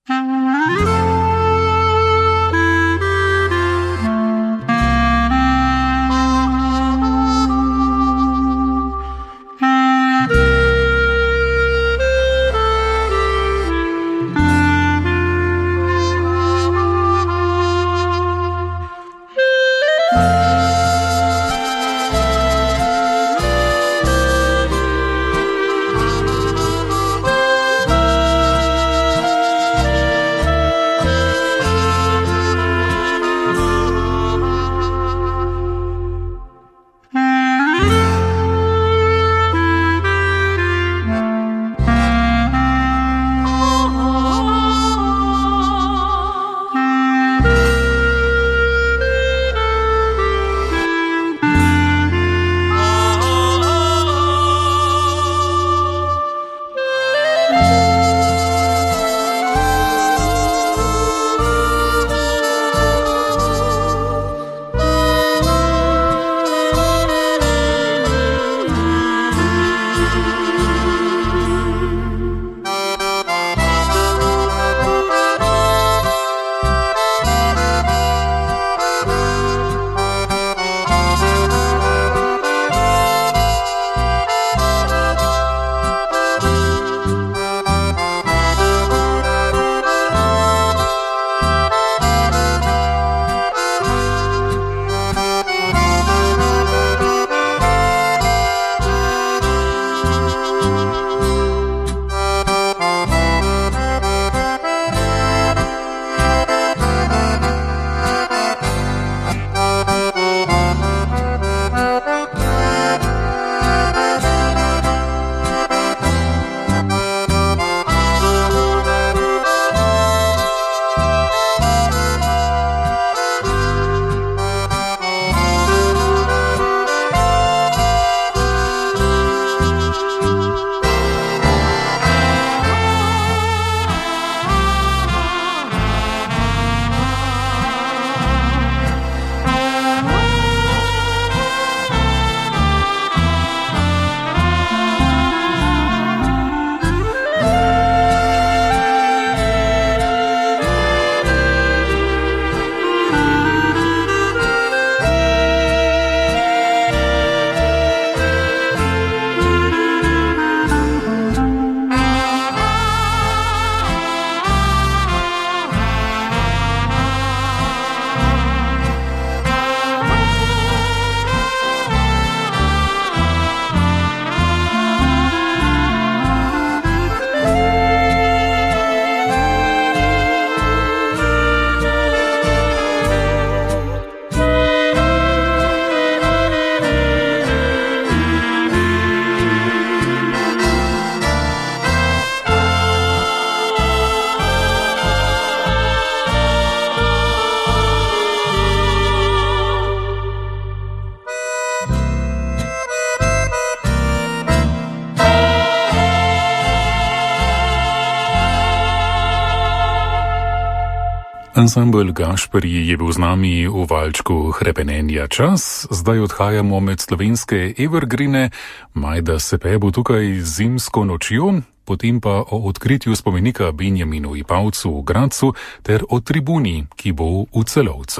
Ansambel Gašperji je bil z nami v valčku Hrepenenja čas, zdaj odhajamo med slovenske evergrine, Majda Sepe bo tukaj zimsko nočjo, potem pa o odkritju spomenika Benjaminu Ipavcu v Gradcu ter o tribuni, ki bo v Celovcu.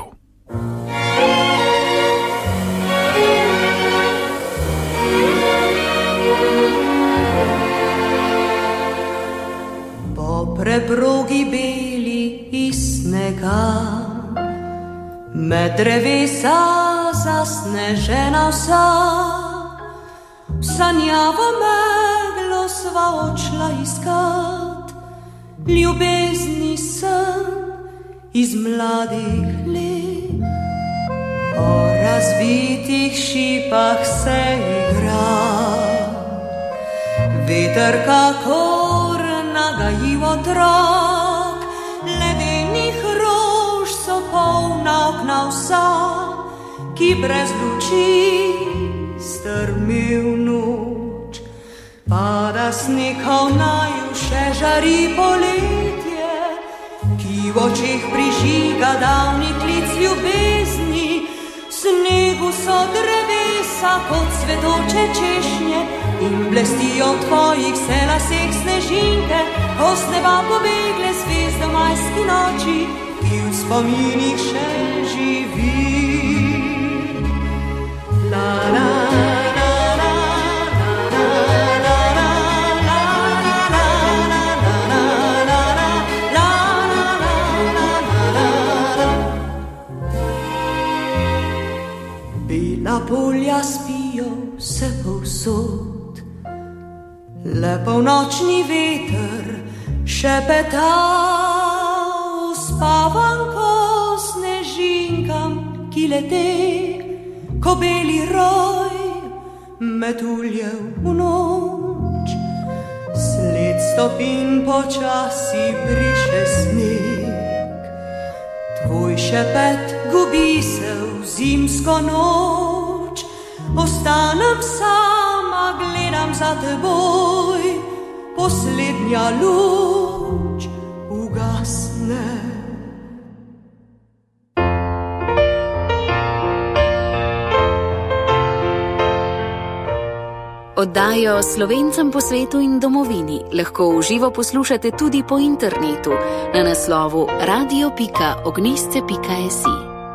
Po preprogi beli iz snega, med drevesa zasnežena vsa, sanjavo meglo sva odšla iskat, ljubezni sen iz mladih let. Po razbitih šipah se igra, veter kakor nagajiv otrok, ledenih rož so polna okna vsa. ki brez luči strmi v noč. Pada snekov naju še žari poletje, ki v očeh prižiga davni klic ljubezni. Snegu so drevesa kot cvetoče češnje in blestijo v tvojih selaseh snežinke, ko z neba pobegle zvezde majski noči, ki v spominih še živi. La la la la la la la la. Bela polja spijo vse povsod, le polnočni veter šepeta uspavanko snežinkam, ki lete, ko beli roj metulje v noč. Sled stopin počasi briše sneg, tvoj šepet gubi se v zimsko noč. Ostanem sama, gledam za teboj, poslednja luč ugasne.
Oddajo Slovencem po svetu in domovini lahko v živo poslušate tudi po internetu na naslovu radio.ognisce.si.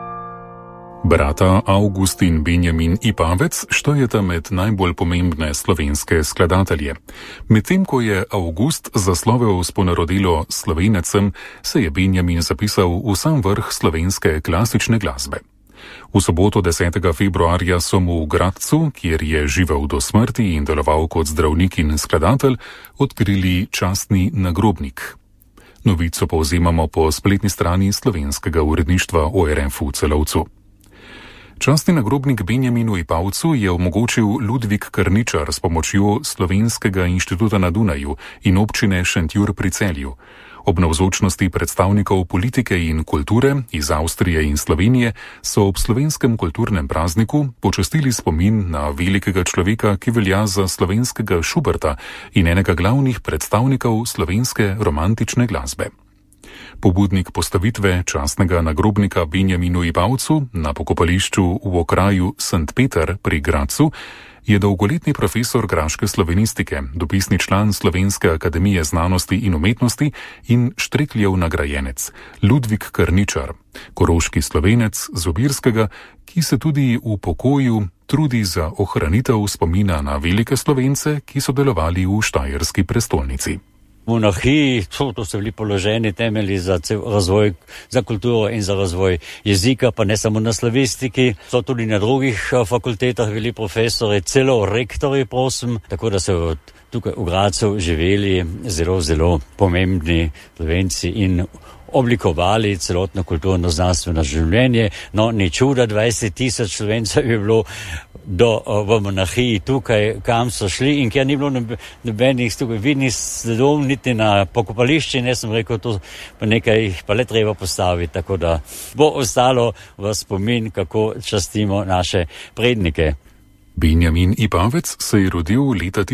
Brata August in Benjamin Ipavec štojeta med najbolj pomembne slovenske skladatelje. Medtem ko je August zaslovel s ponarodilo Slovenecem, se je Benjamin zapisal v sam vrh slovenske klasične glasbe. V soboto 10. februarja so mu v Gradcu, kjer je živel do smrti in deloval kot zdravnik in skladatelj, odkrili častni nagrobnik. Novico povzemamo po spletni strani slovenskega uredništva ORF v Celovcu. Častni nagrobnik Benjaminu Ipavcu je omogočil Ludvik Krničar s pomočjo Slovenskega inštituta na Dunaju in občine Šentjur pri Celju. Ob navzočnosti predstavnikov politike in kulture iz Avstrije in Slovenije so ob slovenskem kulturnem prazniku počastili spomin na velikega človeka, ki velja za slovenskega Schuberta in enega glavnih predstavnikov slovenske romantične glasbe. Pobudnik postavitve častnega nagrobnika Benjaminu Ipavcu na pokopališču v okraju St. Peter pri Gradcu je dolgoletni profesor graške slovenistike, dopisni član Slovenske akademije znanosti in umetnosti in Štrekljev nagrajenec Ludvik Krničar, koroški Slovenec z Obirskega, ki se tudi v pokoju trudi za ohranitev spomina na velike Slovence, ki so delovali v štajerski prestolnici.
V monarhiji so bili položeni temelji za razvoj, za kulturo in za razvoj jezika, pa ne samo na slavistiki, so tudi na drugih fakultetah bili profesori, celo rektori, prosim, tako da so tukaj v Gradcu živeli zelo pomembni Slovenci in oblikovali celotno kulturno-znanstveno življenje. No, ni čuda, 20,000 Slovencev je bilo v monarhiji tukaj, kam so šli in kjer ni bilo nobenih tukaj vidnih sledov, niti na pokopališči, ne sem rekel, to pa nekaj pa le treba postaviti, tako da bo ostalo v spomin, kako častimo naše prednike.
Benjamin Ipavec se je rodil leta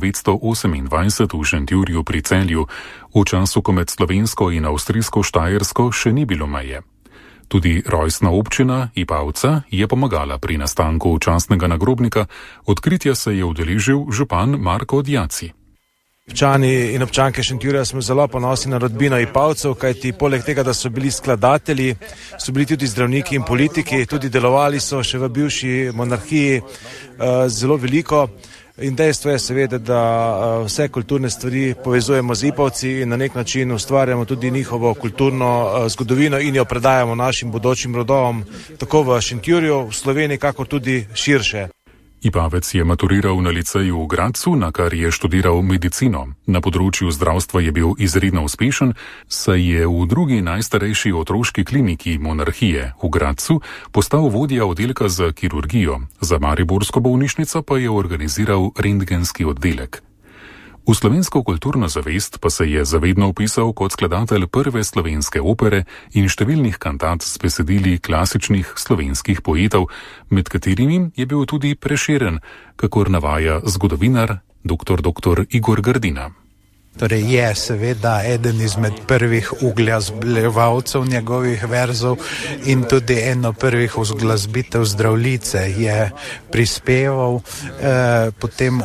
1928 v Šentjurju pri Celju, v času, ko med slovensko in avstrijsko Štajersko še ni bilo meje. Tudi rojstna občina Ipavca je pomagala pri nastanku častnega nagrobnika, odkritja se je udeležil župan Marko Djaci.
Občani in občanke Šentjurja smo zelo ponosni na rodbino Ipavcev, kajti poleg tega, da so bili skladatelji, so bili tudi zdravniki in politiki, tudi delovali so še v bivši monarhiji zelo veliko. In dejstvo je seveda, da vse kulturne stvari povezujemo z Ipavci in na nek način ustvarjamo tudi njihovo kulturno zgodovino in jo predajamo našim bodočim rodovom, tako v Šentjurju, v Sloveniji, kakor tudi širše.
Ipavec je maturiral na liceju v Gradcu, na kar je študiral medicino. Na področju zdravstva je bil izredno uspešen, saj je v drugi najstarejši otroški kliniki monarhije v Gradcu postal vodja oddelka za kirurgijo, za mariborsko bolnišnico pa je organiziral rentgenski oddelek. V slovensko kulturno zavest pa se je zavedno vpisal kot skladatelj prve slovenske opere in številnih kantat s besedili klasičnih slovenskih poetov, med katerimi je bil tudi Prešeren, kakor navaja zgodovinar dr. Igor Grdina.
Torej je seveda eden izmed prvih uglasbevalcev njegovih verzov in tudi eno prvih uglasbitev Zdravljice je prispeval. Potem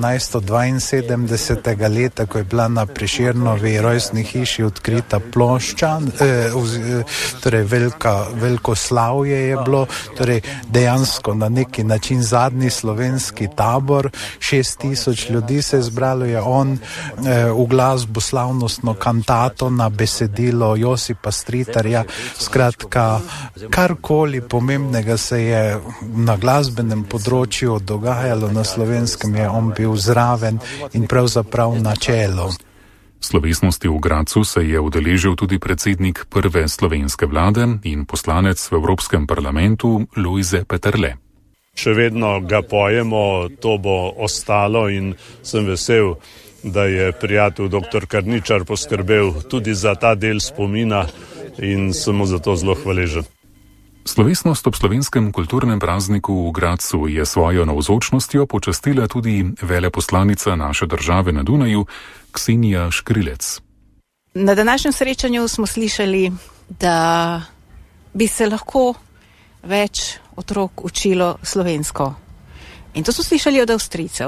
1872. leta, ko je bila na Prešernovi rojstni hiši odkrita plošča, torej veliko slavje je bilo, torej dejansko na neki način zadnji slovenski tabor, 6000 ljudi se je zbralo, je on v glasbo slavnostno kantato na besedilo Josipa Stritarja. Skratka, karkoli pomembnega se je na glasbenem področju dogajalo na Slovenskem, je on bil zraven in pravzaprav na čelu.
Slovesnosti v Gradcu se je udeležil tudi predsednik prve slovenske vlade in poslanec v Evropskem parlamentu Lojze Peterle.
Še vedno ga pojemo, to bo ostalo in sem vesel, da je prijatelj dr. Karničar poskrbel tudi za ta del spomina in sem mu za to zelo hvaležen.
Slovesnost ob slovenskem kulturnem prazniku v Gradcu je svojo navzočnostjo počastila tudi veleposlanica naše države na Dunaju, Ksenija Škrilec.
Na današnjem srečanju smo slišali, da bi se lahko več otrok učilo slovensko. In to so slišali od Avstrijcev.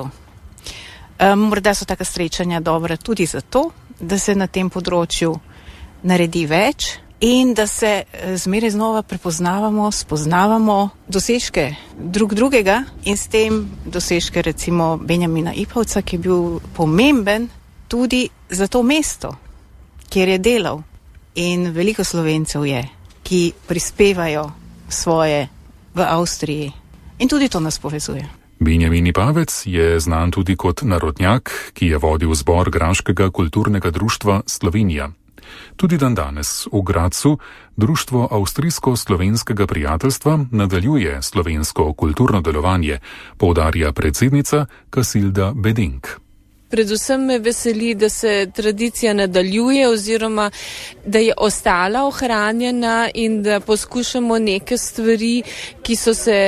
Morda so taka srečanja dobra tudi zato, da se na tem področju naredi več in da se zmeraj znova prepoznavamo, spoznavamo dosežke drugega in s tem dosežke recimo Benjamina Ipavca, ki je bil pomemben tudi za to mesto, kjer je delal. In veliko Slovencev je, ki prispevajo svoje v Avstriji. In tudi to nas povezuje.
Benjamin Ipavec je znan tudi kot narodnjak, ki je vodil zbor Graškega kulturnega društva Slovenija. Tudi dandanes v Gradcu Društvo Avstrijsko-slovenskega prijateljstva nadaljuje slovensko kulturno delovanje, poudarja predsednica Kasilda Bedenk.
Predvsem me veseli, da se tradicija nadaljuje oziroma da je ostala ohranjena in da poskušamo neke stvari, ki so se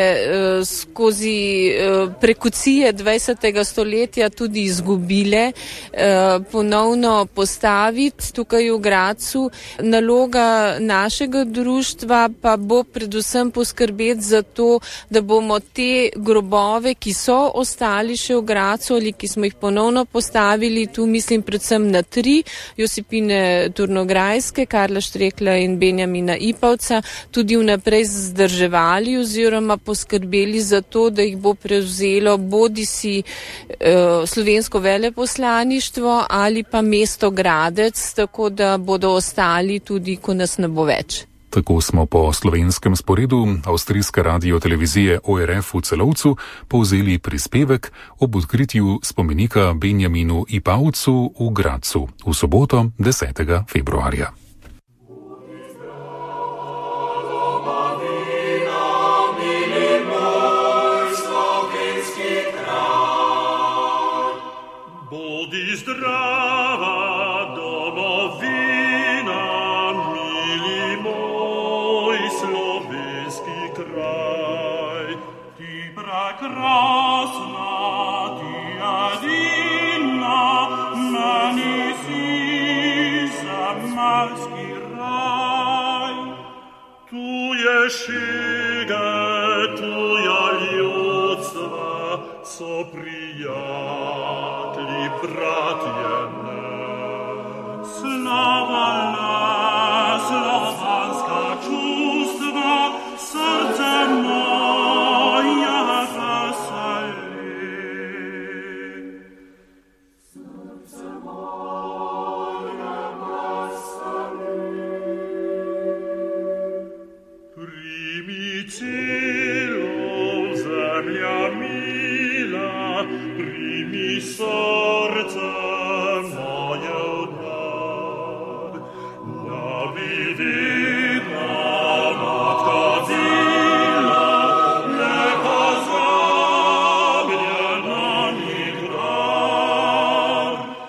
skozi prekucije 20. stoletja tudi izgubile, ponovno postaviti tukaj v Gradcu. Naloga našega društva pa bo predvsem poskrbeti za to, da bomo te grobove, ki so ostali še v Gradcu ali ki smo jih ponovno postavili, tu mislim predvsem na 3, Josipine Turnograjske, Karla Štrekla in Benjamina Ipavca, tudi vnaprej zdrževali oziroma poskrbeli za to, da jih bo prevzelo bodisi slovensko veleposlaništvo ali pa mesto Gradec, tako da bodo ostali tudi, ko nas ne bo več.
Tako smo po slovenskem sporedu avstrijske radiotelevizije ORF v Celovcu povzeli prispevek ob odkritju spomenika Benjaminu Ipavcu v Gradcu v soboto 10. februarja.
Tuja ljudstva so prijatelji, bratje ne. Slava slovanska čustva, srce moja veseli. Srce moja veseli. Cilo zemlja mila, primi srce moje v dar. Navidina matka bila, nepozabljena nikdar.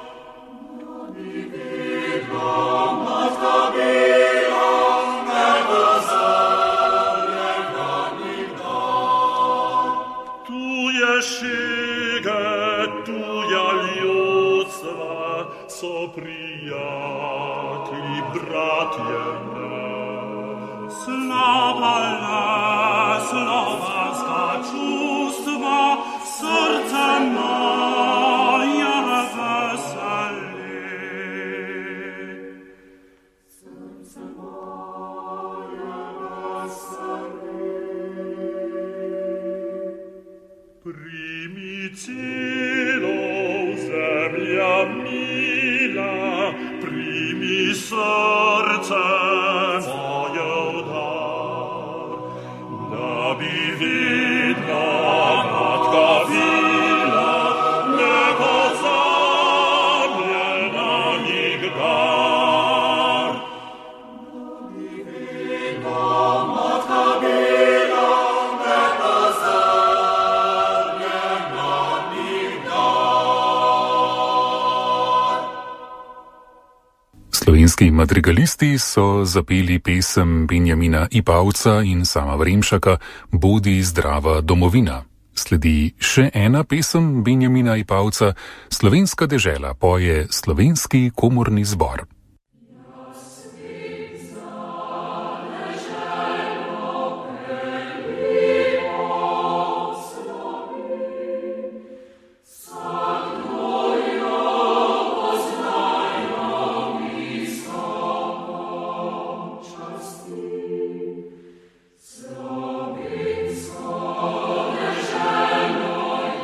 Slovenski madrigalisti so zapeli pesem Benjamina Ipavca in Sama Vremšaka Bodi zdrava domovina. Sledi še ena pesem Benjamina Ipavca, Slovenska dežela poje Slovenski komorni zbor.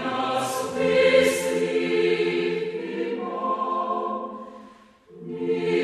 Yeah.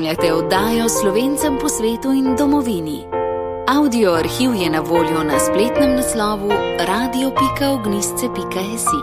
Spremljate oddajo Slovencem po svetu in domovini. Audio arhiv je na voljo na spletnem naslovu radio.ognisce.si.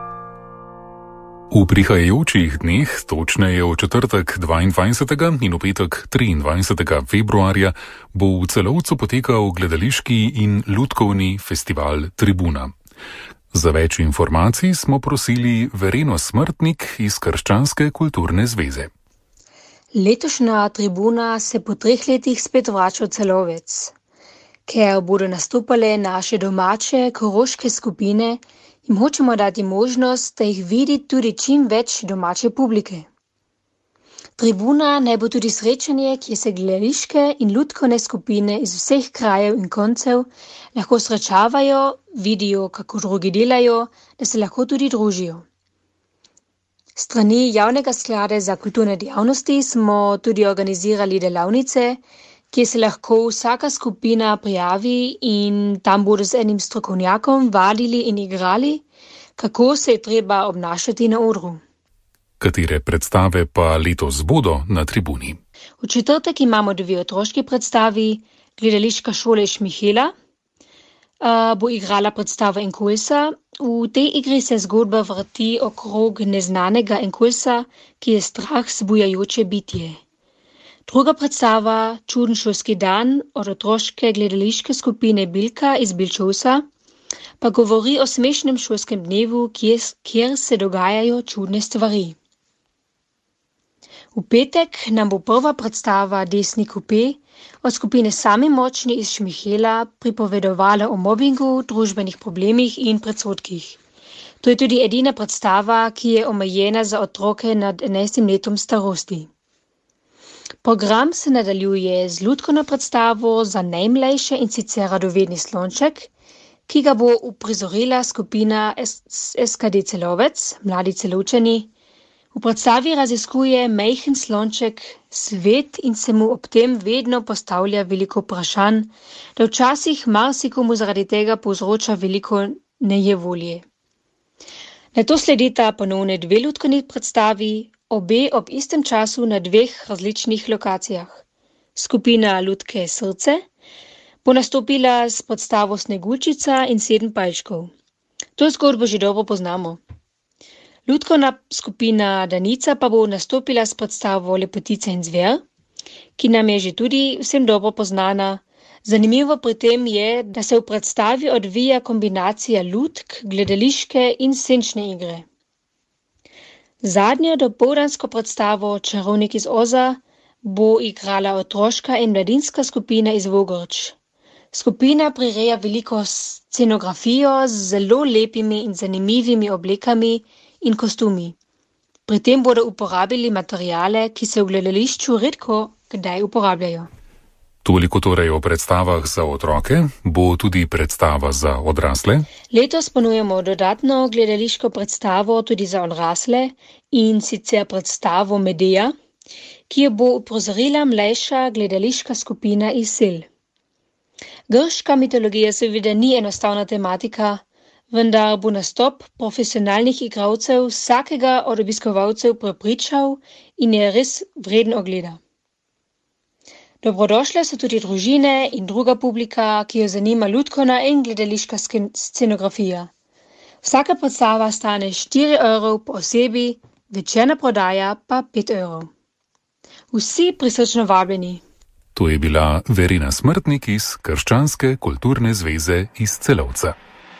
V prihajajočih dneh, točneje v četrtek 22. in v petek 23. februarja, bo v Celovcu potekal gledališki in lutkovni festival Tribuna. Za več informacij smo prosili Vereno Smrtnik iz Krščanske kulturne zveze.
Letošnja Tribuna se po 3 letih spet vrača v Celovec, ker bodo nastopale naše domače koroške skupine, jim hočemo dati možnost, da jih vidi tudi čim več domače publike. Tribuna naj bo tudi srečanje, kjer se gledališke in lutkovne skupine iz vseh krajev in koncev lahko srečavajo, vidijo, kako drugi delajo, da se lahko tudi družijo. Strani Javnega sklada za kulturne dejavnosti smo tudi organizirali delavnice, kjer se lahko vsaka skupina prijavi in tam bodo z enim strokovnjakom vadili in igrali, kako se je treba obnašati na odru.
Katere predstave pa letos bodo na Tribuni?
V četrtek imamo 2 otroški predstavi. Gledališka šola Šmihela bo igrala predstavo Enkulsa. V tej igri se zgodba vrti okrog neznanega Enkulsa, ki je strah zbujajoče bitje. Druga predstava, Čuden šolski dan, od otroške gledališke skupine Bilka iz Bilčovca, pa govori o smešnem šolskem dnevu, kjer se dogajajo čudne stvari. V petek nam bo prva predstava Desni kupe od skupine Sami močni iz Šmihela pripovedovala o mobingu, družbenih problemih in predsodkih. To je tudi edina predstava, ki je omejena za otroke nad 11 letom starosti. Program se nadaljuje z lutkovno predstavo za najmlajše, in sicer Radovedni slonček, ki ga bo uprizorila skupina SKD Celovec, Mladi Celovčani. V predstavi raziskuje majhen slonček svet in se mu ob tem vedno postavlja veliko vprašanj, da včasih marsikomu zaradi tega povzroča veliko nejevolje. Nato sledita ponovne 2 lutkovni predstavi, obe ob istem času na 2 različnih lokacijah. Skupina Lutke Srce bo nastopila s predstavo Sneguljčica in 7 palčkov. To zgodbo že dobro poznamo. Lutkovna skupina Danica pa bo nastopila s predstavo Lepotica in zver, ki nam je že tudi vsem dobro poznana. Zanimivo pri tem je, da se v predstavi odvija kombinacija lutk, gledališke in senčne igre. Zadnjo dopoldansko predstavo Čarovnik iz Oza bo igrala otroška in mladinska skupina iz Vogrč. Skupina prireja veliko scenografijo z zelo lepimi in zanimivimi oblekami in kostumi. Pri tem bodo uporabili materijale, ki se v gledališču redko kdaj uporabljajo.
Toliko torej o predstavah za otroke, bo tudi predstava za odrasle?
Letos ponujemo dodatno gledališko predstavo tudi za odrasle, in sicer predstavo Medea, ki jo bo uprizorila mlajša gledališka skupina iz Sil. Grška mitologija seveda ni enostavna tematika, vendar bo nastop profesionalnih igralcev vsakega od obiskovalcev prepričal in je res vreden ogleda. Dobrodošle so tudi družine in druga publika, ki jo zanima lutkovna in gledališka scenografija. Vsaka predstava stane 4 € po osebi, večerna prodaja pa 5 €. Vsi prisrčno vabljeni.
To je bila Verena Smrtnik iz Krščanske kulturne zveze iz Celovca.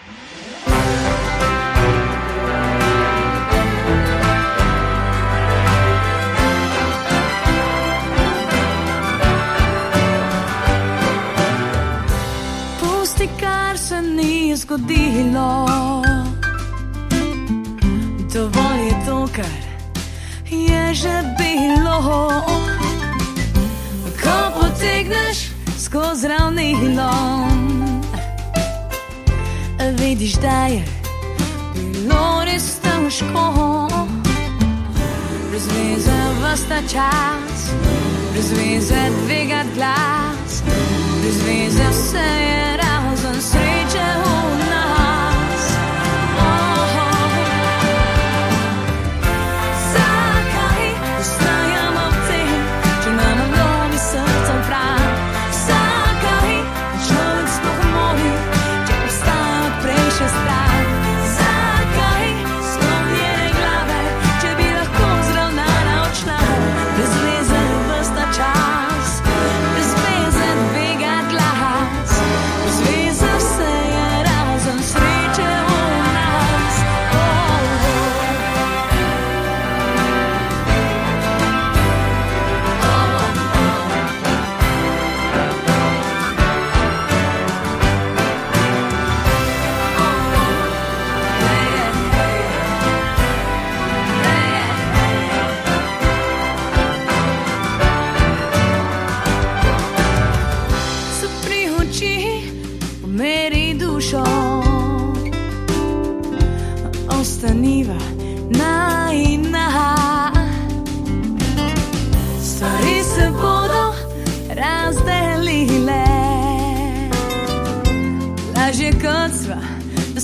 Pusti, kar se ni zgodilo. Dovolj je to, kar je že bilo. Ko potegneš skozi ravnilo, vidiš, da je bilo res težko. Brez veze ves ta čas, brez veze dvigat glas, brez veze vse je razen sreče v nas. Zakaj ostajamo v tem, če nam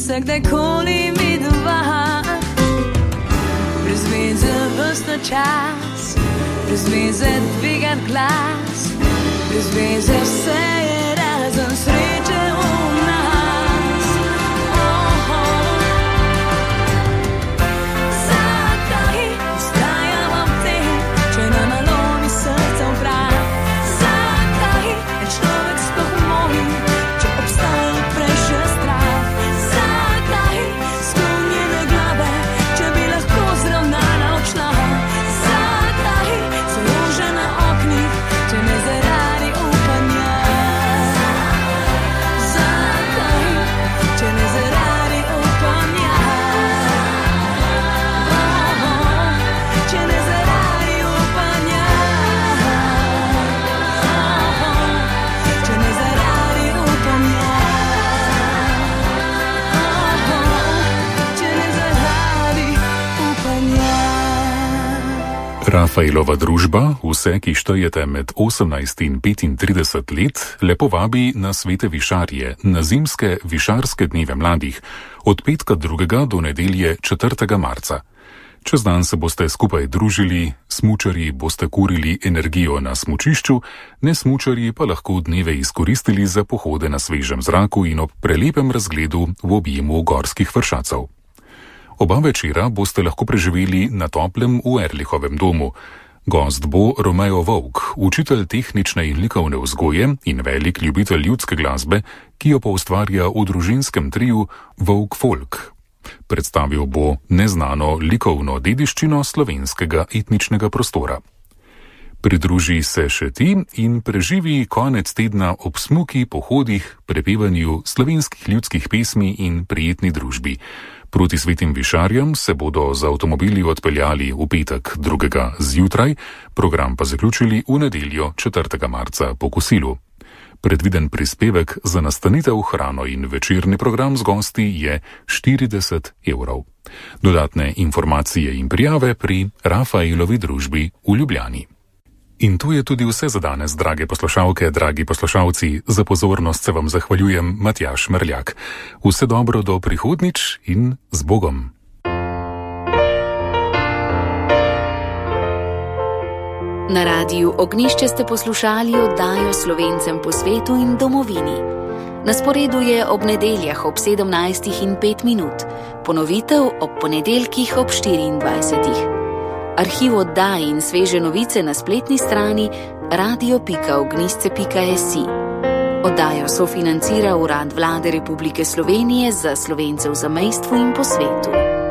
se kdajkoli midva. Brez veze vrsta čas, brez veze dvigat glas, brez veze vse je razen sreče v nas. Zakaj vztrajam ob tem, če na nalomi srca v prah? Zakaj je človek sploh moj, če obstaja prej še strah? Zakaj sklonjene glave, če bi lahko zravnana odšla? Zakaj so rože na oknih, če ne zaradi upanja? Zakaj, če ne zaradi upanja? Če ne zaradi upanja? Če ne zaradi upanja? Če ne zaradi upanja?
Rafaelova družba, vse, ki štejete med 18 in 35 let, lepo vabi na svete višarje, na zimske višarske dneve mladih, od petka 2. do nedelje 4. marca. Čez dan se boste skupaj družili, smučarji boste kurili energijo na smučišču, nesmučarji pa lahko dneve izkoristili za pohode na svežem zraku in ob prelepem razgledu v objemu gorskih vršacov. Oba večera boste lahko preživeli na toplem v Erlihovem domu. Gost bo Romeo Vovk, učitelj tehnične in likovne vzgoje in velik ljubitelj ljudske glasbe, ki jo pa ustvarja v družinskem triu Vovk Folk. Predstavil bo neznano likovno dediščino slovenskega etničnega prostora. Pridruži se še ti in preživi konec tedna ob smuki, pohodih, prepevanju slovenskih ljudskih pesmi in prijetni družbi. Proti svetim višarjem se bodo z avtomobili odpeljali v petek 2. zjutraj, program pa zaključili v nedeljo 4. marca po kosilu. Predviden prispevek za nastanitev, hrano in večerni program z gosti je 40 €. Dodatne informacije in prijave pri Rafaelovi družbi v Ljubljani. In to je tudi vse za danes, drage poslušalke, dragi poslušalci. Za pozornost se vam zahvaljujem, Matjaž Merljak. Vse dobro do prihodnič in z Bogom.
Na radiju Ognjišče ste poslušali oddajo Slovencem po svetu in domovini. Na sporedu je ob nedeljah ob 17:05, ponovitev ob ponedeljkih ob 24. Arhiv oddaj in sveže novice na spletni strani radio.ognjišče.si. Oddajo sofinancira Urad Vlade Republike Slovenije za Slovence v zamejstvu in po svetu.